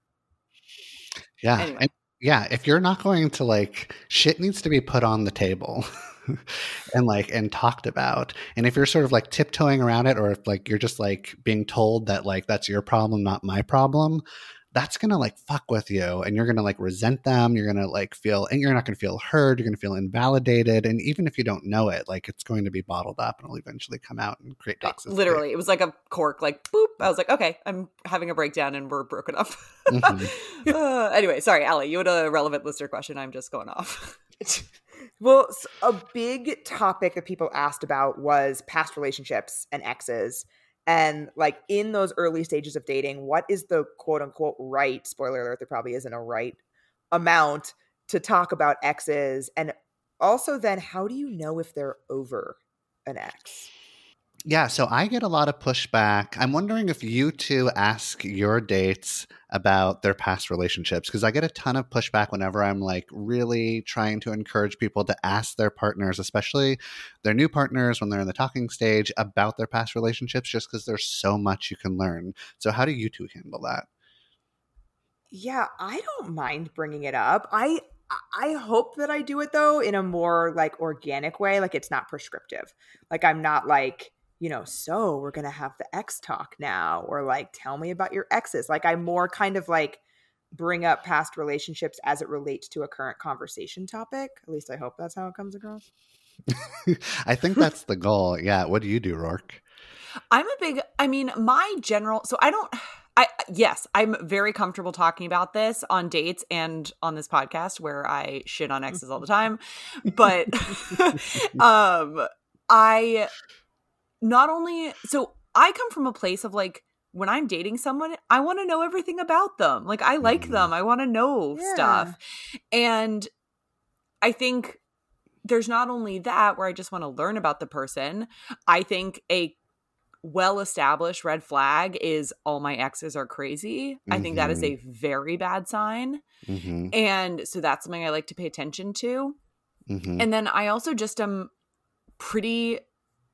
Yeah. Anyway. And yeah. If you're not going to like, shit needs to be put on the table and like, and talked about. And if you're sort of like tiptoeing around it, or if like, you're just like being told that like, that's your problem, not my problem, that's going to like fuck with you, and you're going to like resent them. You're going to like feel, and you're not going to feel heard. You're going to feel invalidated. And even if you don't know it, like it's going to be bottled up and it'll eventually come out and create toxicity. Literally. It was like a cork, like boop. I was like, okay, I'm having a breakdown and we're broken up. Mm-hmm. uh, anyway, sorry, Allie, you had a relevant listener question. I'm just going off. Well, a big topic that people asked about was past relationships and exes. And like in those early stages of dating, what is the quote unquote right, spoiler alert, there probably isn't a right amount to talk about exes? And also then how do you know if they're over an ex? Yeah, so I get a lot of pushback. I'm wondering if you two ask your dates about their past relationships, because I get a ton of pushback whenever I'm like really trying to encourage people to ask their partners, especially their new partners when they're in the talking stage, about their past relationships, just because there's so much you can learn. So how do you two handle that? Yeah, I don't mind bringing it up. I I hope that I do it though in a more like organic way, like it's not prescriptive. Like I'm not like, you know, so we're going to have the ex talk now, or like, tell me about your exes. Like I more kind of like bring up past relationships as it relates to a current conversation topic. At least I hope that's how it comes across. I think that's the goal. Yeah. What do you do, Rourke? I'm a big, I mean, my general, so I don't, I, yes, I'm very comfortable talking about this on dates and on this podcast where I shit on exes all the time. But um, I, not only, so I come from a place of like, when I'm dating someone, I want to know everything about them. Like I like mm. them. I want to know yeah. stuff. And I think there's not only that where I just want to learn about the person. I think a well-established red flag is all my exes are crazy. Mm-hmm. I think that is a very bad sign. Mm-hmm. And so that's something I like to pay attention to. Mm-hmm. And then I also just am pretty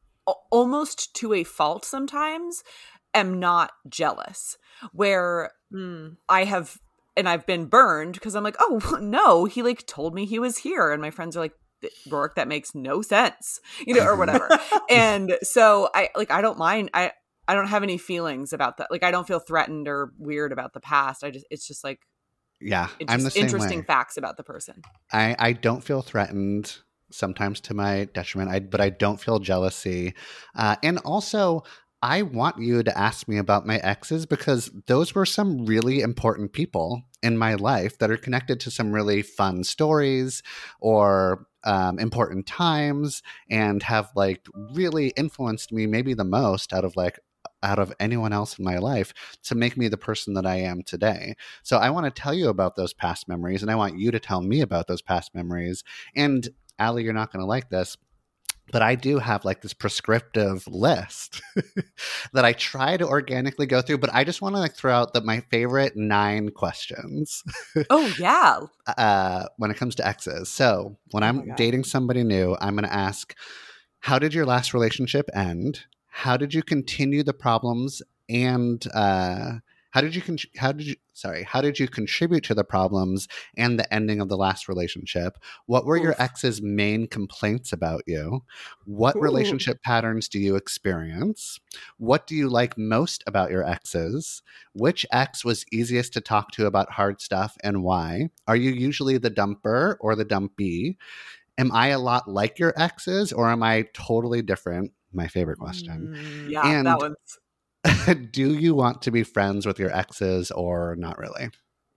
almost to a fault sometimes am not jealous, where mm. I have, and I've been burned because I'm like, oh no, he like told me he was here. And my friends are like, Rourke, that makes no sense, you know, or whatever. And so I like, I don't mind. I, I don't have any feelings about that. Like, I don't feel threatened or weird about the past. I just, it's just like, yeah, it's I'm the same interesting way. Facts about the person. I, I don't feel threatened, sometimes to my detriment, I, but I don't feel jealousy. Uh, and also, I want you to ask me about my exes because those were some really important people in my life that are connected to some really fun stories or um, important times and have like really influenced me maybe the most out of like out of anyone else in my life to make me the person that I am today. So I want to tell you about those past memories, and I want you to tell me about those past memories. And Allie, you're not going to like this, but I do have like this prescriptive list that I try to organically go through, but I just want to like throw out that my favorite nine questions. Oh, yeah. uh, when it comes to exes. So when oh I'm dating somebody new, I'm going to ask, how did your last relationship end? How did you continue the problems? And uh, how did you, con- how did you, sorry, how did you contribute to the problems and the ending of the last relationship? What were Oof. your ex's main complaints about you? What Ooh. relationship patterns do you experience? What do you like most about your exes? Which ex was easiest to talk to about hard stuff and why? Are you usually the dumper or the dumpy? Am I a lot like your exes or am I totally different? My favorite question. Mm, yeah, and that one's... do you want to be friends with your exes or not really?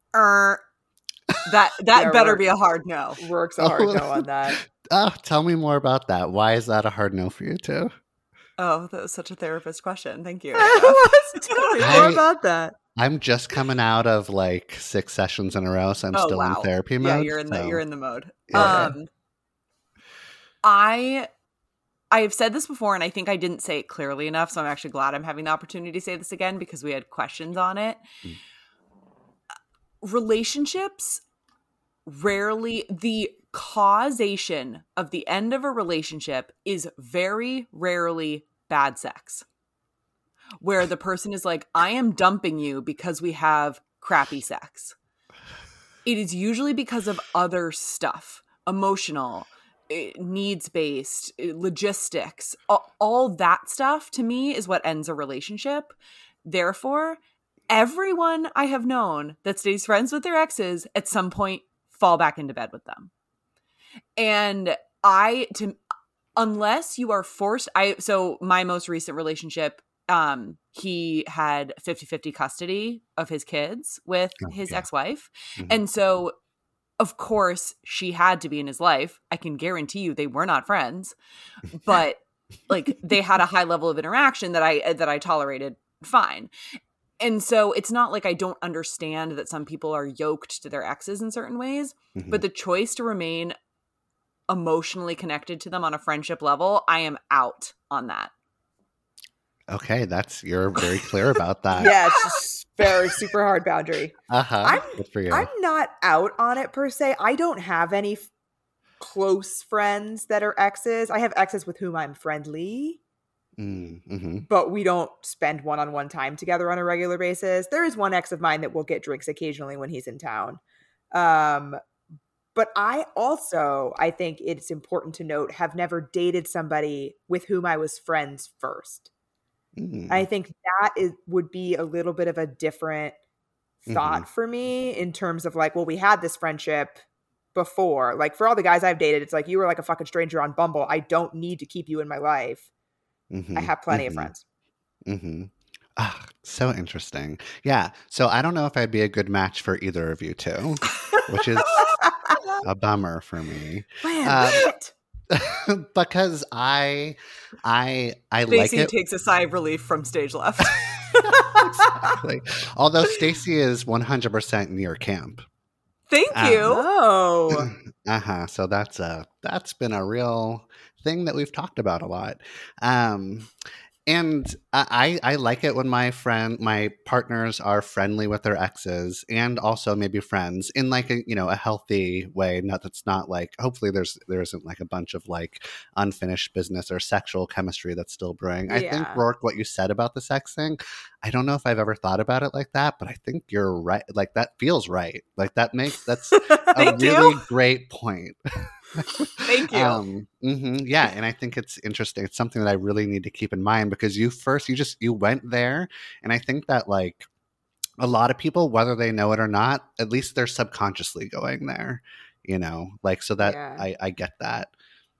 Er, that that Yeah, better Rourke- be a hard no. Rourke's a hard no on that. Oh, tell me more about that. Why is that a hard no for you too? Oh, that was such a therapist question. Thank you. Tell me more I- about that. I'm just coming out of like six sessions in a row, so I'm Oh, still wow. in therapy mode. Yeah, you're in the so- you're in the mode. Yeah. Um, I I have said this before, and I think I didn't say it clearly enough. So I'm actually glad I'm having the opportunity to say this again because we had questions on it. Mm. Relationships rarely the causation of the end of a relationship is very rarely bad sex. Where the person is like, I am dumping you because we have crappy sex. It is usually because of other stuff, emotional, needs-based, logistics, all, all that stuff to me is what ends a relationship. Therefore, everyone I have known that stays friends with their exes at some point fall back into bed with them. And I, to, unless you are forced, I, so my most recent relationship, um, he had fifty-fifty custody of his kids with Oh, his yeah. ex-wife. Mhm. And so, of course, she had to be in his life. I can guarantee you they were not friends, but like they had a high level of interaction that I, that I tolerated fine. And so it's not like I don't understand that some people are yoked to their exes in certain ways, Mhm. but the choice to remain emotionally connected to them on a friendship level, I am out on that. Okay, that's you're very clear about that. Yeah, it's just very super hard boundary. Uh-huh. I'm- Good for you. I'm not out on it per se. I don't have any f- close friends that are exes. I have exes with whom I'm friendly, Mm, mm-hmm. but we don't spend one-on-one time together on a regular basis. There is one ex of mine that will get drinks occasionally when he's in town. Um, but I also, I think it's important to note, have never dated somebody with whom I was friends first. Mm. I think that is would be a little bit of a different thought for me in terms of like, well, we had this friendship before. Like for all the guys I've dated, it's like you were like a fucking stranger on Bumble. I don't need to keep you in my life. Mhm, I have plenty of mhm, friends. Mm-hmm. Ah, so interesting. Yeah. So I don't know if I'd be a good match for either of you two, which is a bummer for me. Man, Um, shit. because I I I like Stacey it. takes a sigh of relief from stage left. Exactly. Although Stacey is one hundred percent near camp. Thank Um, you. Oh, Uh-huh. So that's a that's been a real thing that we've talked about a lot. Um and I I like it when my friend my partners are friendly with their exes and also maybe friends in like a you know a healthy way. Not that's not like hopefully there's there isn't like a bunch of like unfinished business or sexual chemistry that's still brewing. I think Yeah. Rourke, what you said about the sex thing, I don't know if I've ever thought about it like that, but I think you're right. Like that feels right. Like that makes that's a Thank really you. great point. Thank you. Um, mhm, yeah, and I think it's interesting. It's something that I really need to keep in mind because you first, you just you went there, and I think that like a lot of people, whether they know it or not, at least they're subconsciously going there. You know, like so that Yeah. I I get that.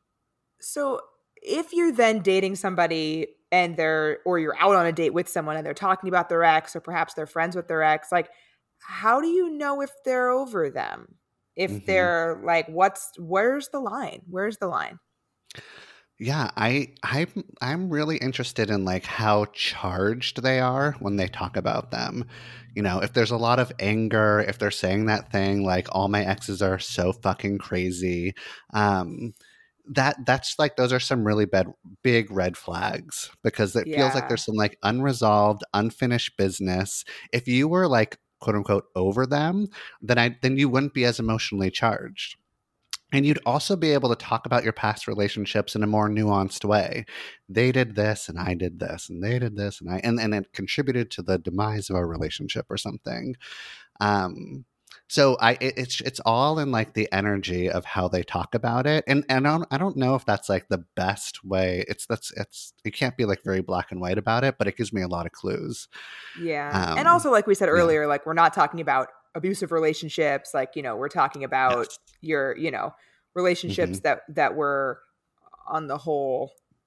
so if you're then dating somebody and they're, or you're out on a date with someone and they're talking about their ex, or perhaps they're friends with their ex, like, how do you know if they're over them? If Mhm. they're like, what's, where's the line? Where's the line? Yeah, I I'm I'm really interested in like how charged they are when they talk about them. You know, if there's a lot of anger, if they're saying that thing like all my exes are so fucking crazy, um that that's like those are some really bad big red flags because it feels like Yeah. there's some like unresolved, unfinished business. If you were like quote unquote over them, then I then you wouldn't be as emotionally charged. And you'd also be able to talk about your past relationships in a more nuanced way. They did this and I did this and they did this and I and, and it contributed to the demise of our relationship or something. Um so I it, it's it's all in like the energy of how they talk about it. And and I don't, I don't know if that's like the best way. It's that's it's you can't be like very black and white about it, but it gives me a lot of clues. Yeah. and Um, also, like we said yeah. earlier, like we're not talking about abusive relationships. Like, you know, we're talking about Yes. your, you know, relationships Mhm. that, that were on the whole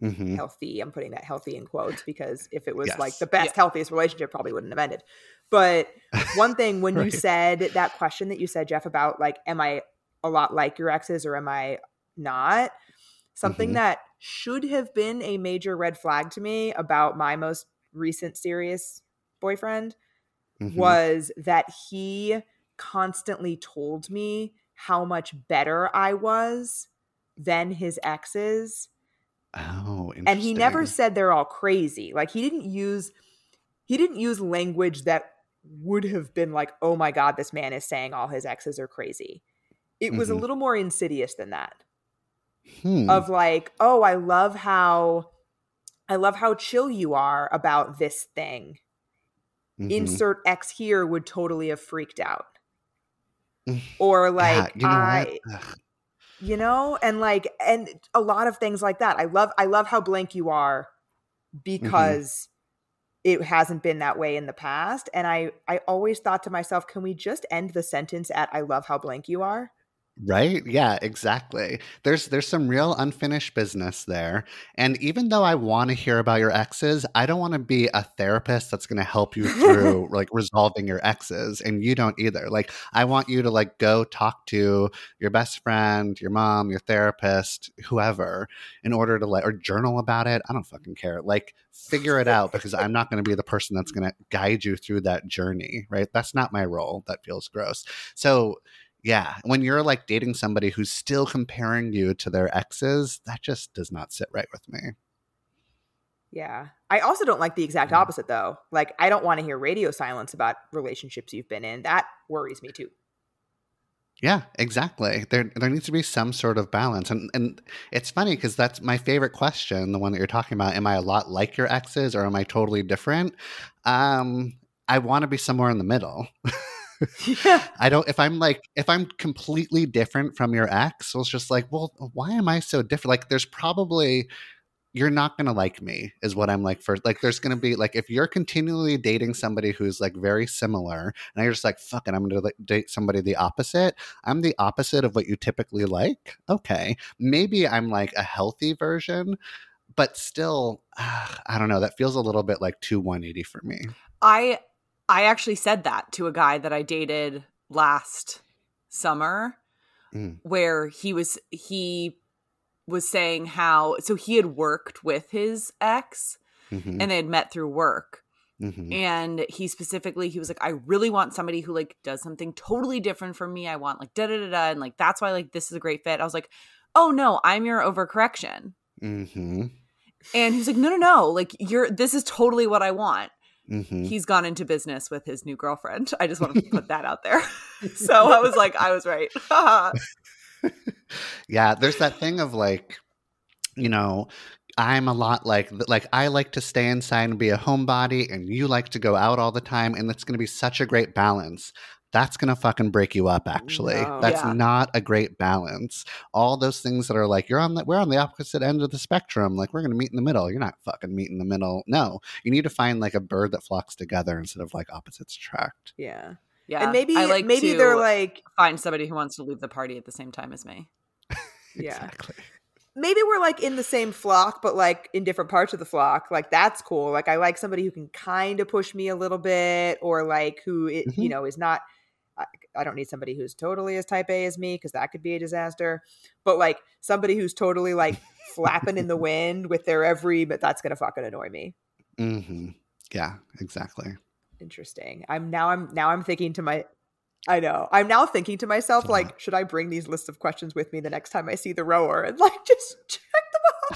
Mm-hmm. healthy. I'm putting that healthy in quotes because if it was Yes. like the best, Yeah. healthiest relationship, probably wouldn't have ended. But one thing, when you Right. said that question that you said, Jeff, about like, am I a lot like your exes or am I not? Something Mhm. that should have been a major red flag to me about my most recent serious boyfriend Mhm. was that he constantly told me how much better I was than his exes. Oh, interesting. And he never said they're all crazy. Like he didn't use he didn't use language that would have been like, oh my God, this man is saying all his exes are crazy. It was a Mhm. little more insidious than that. Hmm. Of like, oh, I love how I love how chill you are about this thing. Mhm. Insert X here would totally have freaked out. Mm. Or Yeah, like you know I what? Ugh. you know, and like and a lot of things like that. I love I love how blank you are because it hasn't been that way in the past. And I I always thought to myself, can we just end the sentence at I love how blank you are? Right? Yeah, exactly. There's there's some real unfinished business there. And even though I want to hear about your exes, I don't want to be a therapist that's going to help you through like resolving your exes, and you don't either. Like I want you to like go talk to your best friend, your mom, your therapist, whoever, in order to like or journal about it. I don't fucking care. Like figure it out because I'm not going to be the person that's going to guide you through that journey, right? That's not my role. That feels gross. So yeah, when you're like dating somebody who's still comparing you to their exes, that just does not sit right with me. Yeah. I also don't like the exact Mm. opposite though. Like I don't want to hear radio silence about relationships you've been in. That worries me too. Yeah, exactly. There there needs to be some sort of balance. And and it's funny because that's my favorite question, the one that you're talking about. Am I a lot like your exes or am I totally different? Um, I want to be somewhere in the middle. Yeah. I don't if I'm like if I'm completely different from your ex, it's just like, well, why am I so different? Like there's probably you're not going to like me is what I'm like for like there's going to be like if you're continually dating somebody who's like very similar and you're just like fuck it I'm going to like, date somebody the opposite. I'm the opposite of what you typically like. Okay, maybe I'm like a healthy version, but still uh, I don't know, that feels a little bit like too one eighty for me. I I actually said that to a guy that I dated last summer Mm. where he was he was saying how so he had worked with his ex Mm-hmm. and they had met through work. Mm-hmm. And he specifically, he was like, I really want somebody who like does something totally different from me. I want like da da da da. And like, that's why like this is a great fit. I was like, oh no, I'm your overcorrection. Mm-hmm. And he was like, no, no, no. Like you're, this is totally what I want. Mm-hmm. He's gone into business with his new girlfriend. I just want to put that out there. So I was like, I was right. Yeah, there's that thing of like, you know, I'm a lot like like I like to stay inside and be a homebody and you like to go out all the time and it's going to be such a great balance. That's going to fucking break you up actually. No. That's Yeah. not a great balance. All those things that are like you're on the we're on the opposite end of the spectrum, like we're going to meet in the middle. You're not fucking meeting in the middle. No. You need to find like a bird that flocks together instead of like opposites attract. Yeah. Yeah. And maybe I like maybe to they're like find somebody who wants to leave the party at the same time as me. yeah. Exactly. Maybe we're like in the same flock, but like in different parts of the flock. Like that's cool. Like I like somebody who can kind of push me a little bit, or like who it, Mhm. you know is not. I, I don't need somebody who's totally as type A as me because that could be a disaster. But like somebody who's totally like flapping in the wind with their every, but that's gonna fucking annoy me. Mm-hmm. Yeah, exactly. Interesting. I'm now I'm now I'm thinking to my. I know. I'm now thinking to myself, It's a like, lot. should I bring these lists of questions with me the next time I see the rower and like just check them out?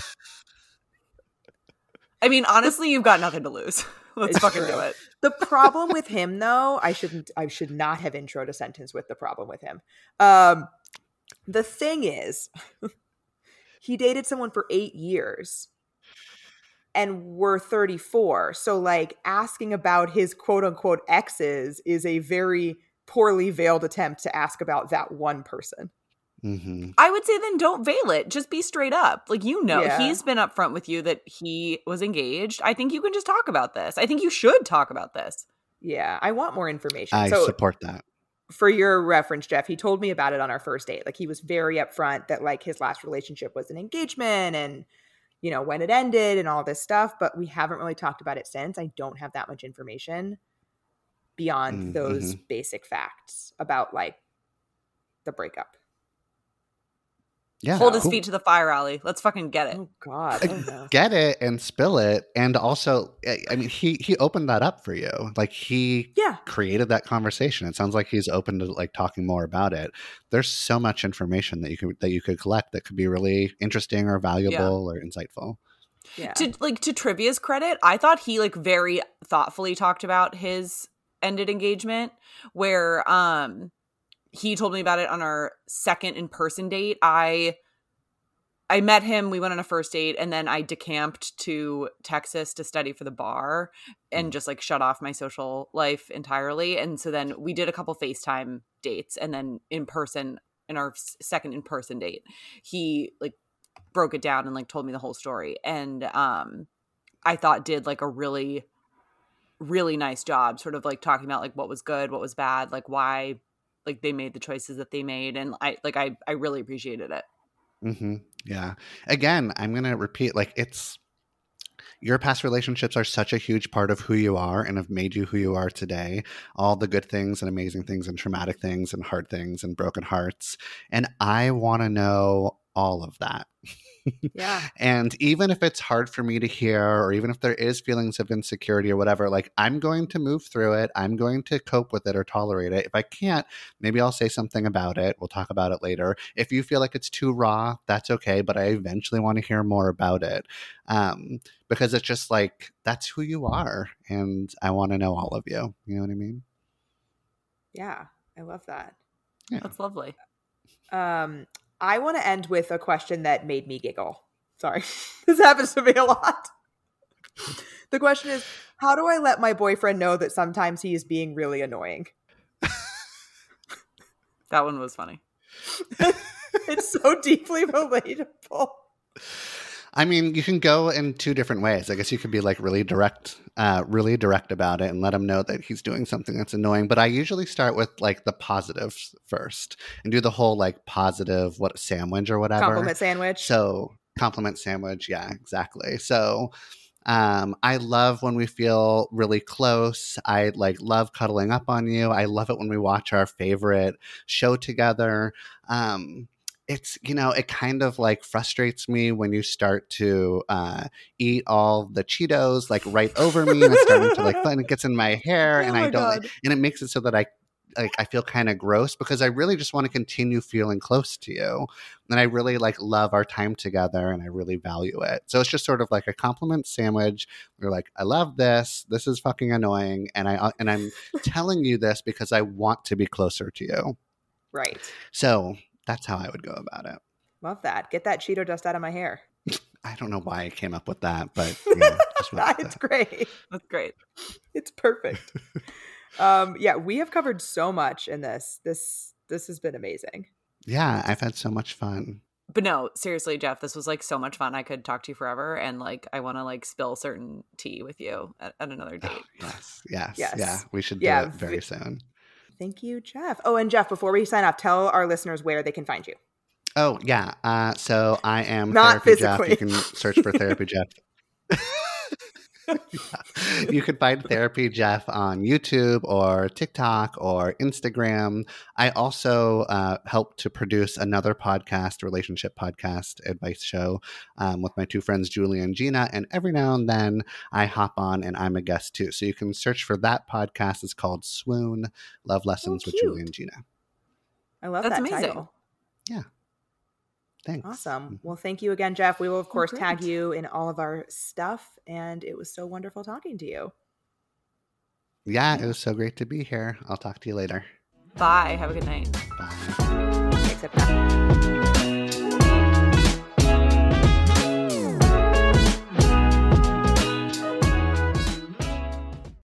I mean, honestly, you've got nothing to lose. Let's It's fucking true. do it. The problem with him, though, I shouldn't. I should not have introed a sentence with the problem with him. Um, the thing is, he dated someone for eight years, and we're thirty-four. So, like, asking about his quote unquote exes is a very poorly veiled attempt to ask about that one person. Mm-hmm. I would say then don't veil it. Just be straight up. Like, you know, Yeah. he's been upfront with you that he was engaged. I think you can just talk about this. I think you should talk about this. Yeah, I want more information. I so, support that. for your reference, Jeff, he told me about it on our first date. Like he was very upfront that like his last relationship was an engagement and you know, when it ended and all this stuff, but we haven't really talked about it since. I don't have that much information beyond Mm-hmm. those basic facts about like the breakup. Yeah, Hold his cool. feet to the fire, Allie. Let's fucking get it. Oh God. Oh, no. Get it and spill it. And also, I I mean, he he opened that up for you. Like he Yeah. created that conversation. It sounds like he's open to like talking more about it. There's so much information that you could that you could collect that could be really interesting or valuable or insightful. Yeah. To like to Trivia's credit, I thought he like very thoughtfully talked about his ended engagement, where um he told me about it on our second in-person date. I I met him, we went on a first date, and then I decamped to Texas to study for the bar and just like shut off my social life entirely. And so then we did a couple FaceTime dates, and then in person, in our s- second in-person date, he like broke it down and like told me the whole story. And um I thought did like a really, really nice job sort of like talking about like what was good, what was bad, like why like they made the choices that they made. And I like I I really appreciated it. Mm-hmm. Yeah. Again, I'm going to repeat, like it's, your past relationships are such a huge part of who you are and have made you who you are today. All the good things and amazing things and traumatic things and hard things and broken hearts. And I want to know all of that. Yeah. And even if it's hard for me to hear, or even if there is feelings of insecurity or whatever, like I'm going to move through it. I'm going to cope with it or tolerate it. If I can't, maybe I'll say something about it. We'll talk about it later. If you feel like it's too raw, that's okay. But I eventually want to hear more about it. Um, because it's just like, that's who you are. And I want to know all of you. You know what I mean? Yeah. I love that. Yeah. That's lovely. Um, I want to end with a question that made me giggle. Sorry. This happens to me a lot. The question is, how do I let my boyfriend know that sometimes he is being really annoying? That one was funny. It's so deeply relatable. I mean, you can go in two different ways. I guess you could be like really direct, uh, really direct about it and let him know that he's doing something that's annoying. But I usually start with like the positives first and do the whole like positive, what sandwich or whatever. Compliment sandwich. So compliment sandwich. Yeah, exactly. So um, I love when we feel really close. I like love cuddling up on you. I love it when we watch our favorite show together. Um, It's, you know, it kind of like frustrates me when you start to uh, eat all the Cheetos like right over me and it's starting to like, and it gets in my hair Oh and my I don't, God. and it makes it so that I, like, I feel kind of gross because I really just want to continue feeling close to you. And I really like love our time together and I really value it. So it's just sort of like a compliment sandwich. We're like, I love this. This is fucking annoying. And I, and I'm telling you this because I want to be closer to you. Right. So that's how I would go about it. Love that. Get that Cheeto dust out of my hair. I don't know why I came up with that, but yeah, just went with It's that. great. That's great. It's perfect. um, yeah, we have covered so much in this. This this has been amazing. Yeah, I've had so much fun. But no, seriously, Jeff, this was like so much fun. I could talk to you forever, and like I want to like spill certain tea with you at, at another date. Oh, yes, yes, Yes. yeah. We should do Yeah, it very v- soon. Thank you, Jeff. Oh, and Jeff, before we sign off, tell our listeners where they can find you. Oh, yeah. Uh, so I am Not Therapy Jeff. physically. You can search for Therapy Jeff. Yeah. You can find Therapy Jeff on YouTube or TikTok or Instagram. I also uh, help to produce another podcast, relationship podcast, advice show um, with my two friends, Julie and Gina. And every now and then I hop on and I'm a guest too. So you can search for that podcast. It's called Swoon, Love Lessons with cute. Julie and Gina. I love That's that amazing. title. Yeah. Thanks. Awesome. Well, thank you again, Jeff. We will, of course, great. tag you in all of our stuff. And it was so wonderful talking to you. Yeah, it was so great to be here. I'll talk to you later. Bye. Have a good night. Bye. Thanks, everyone.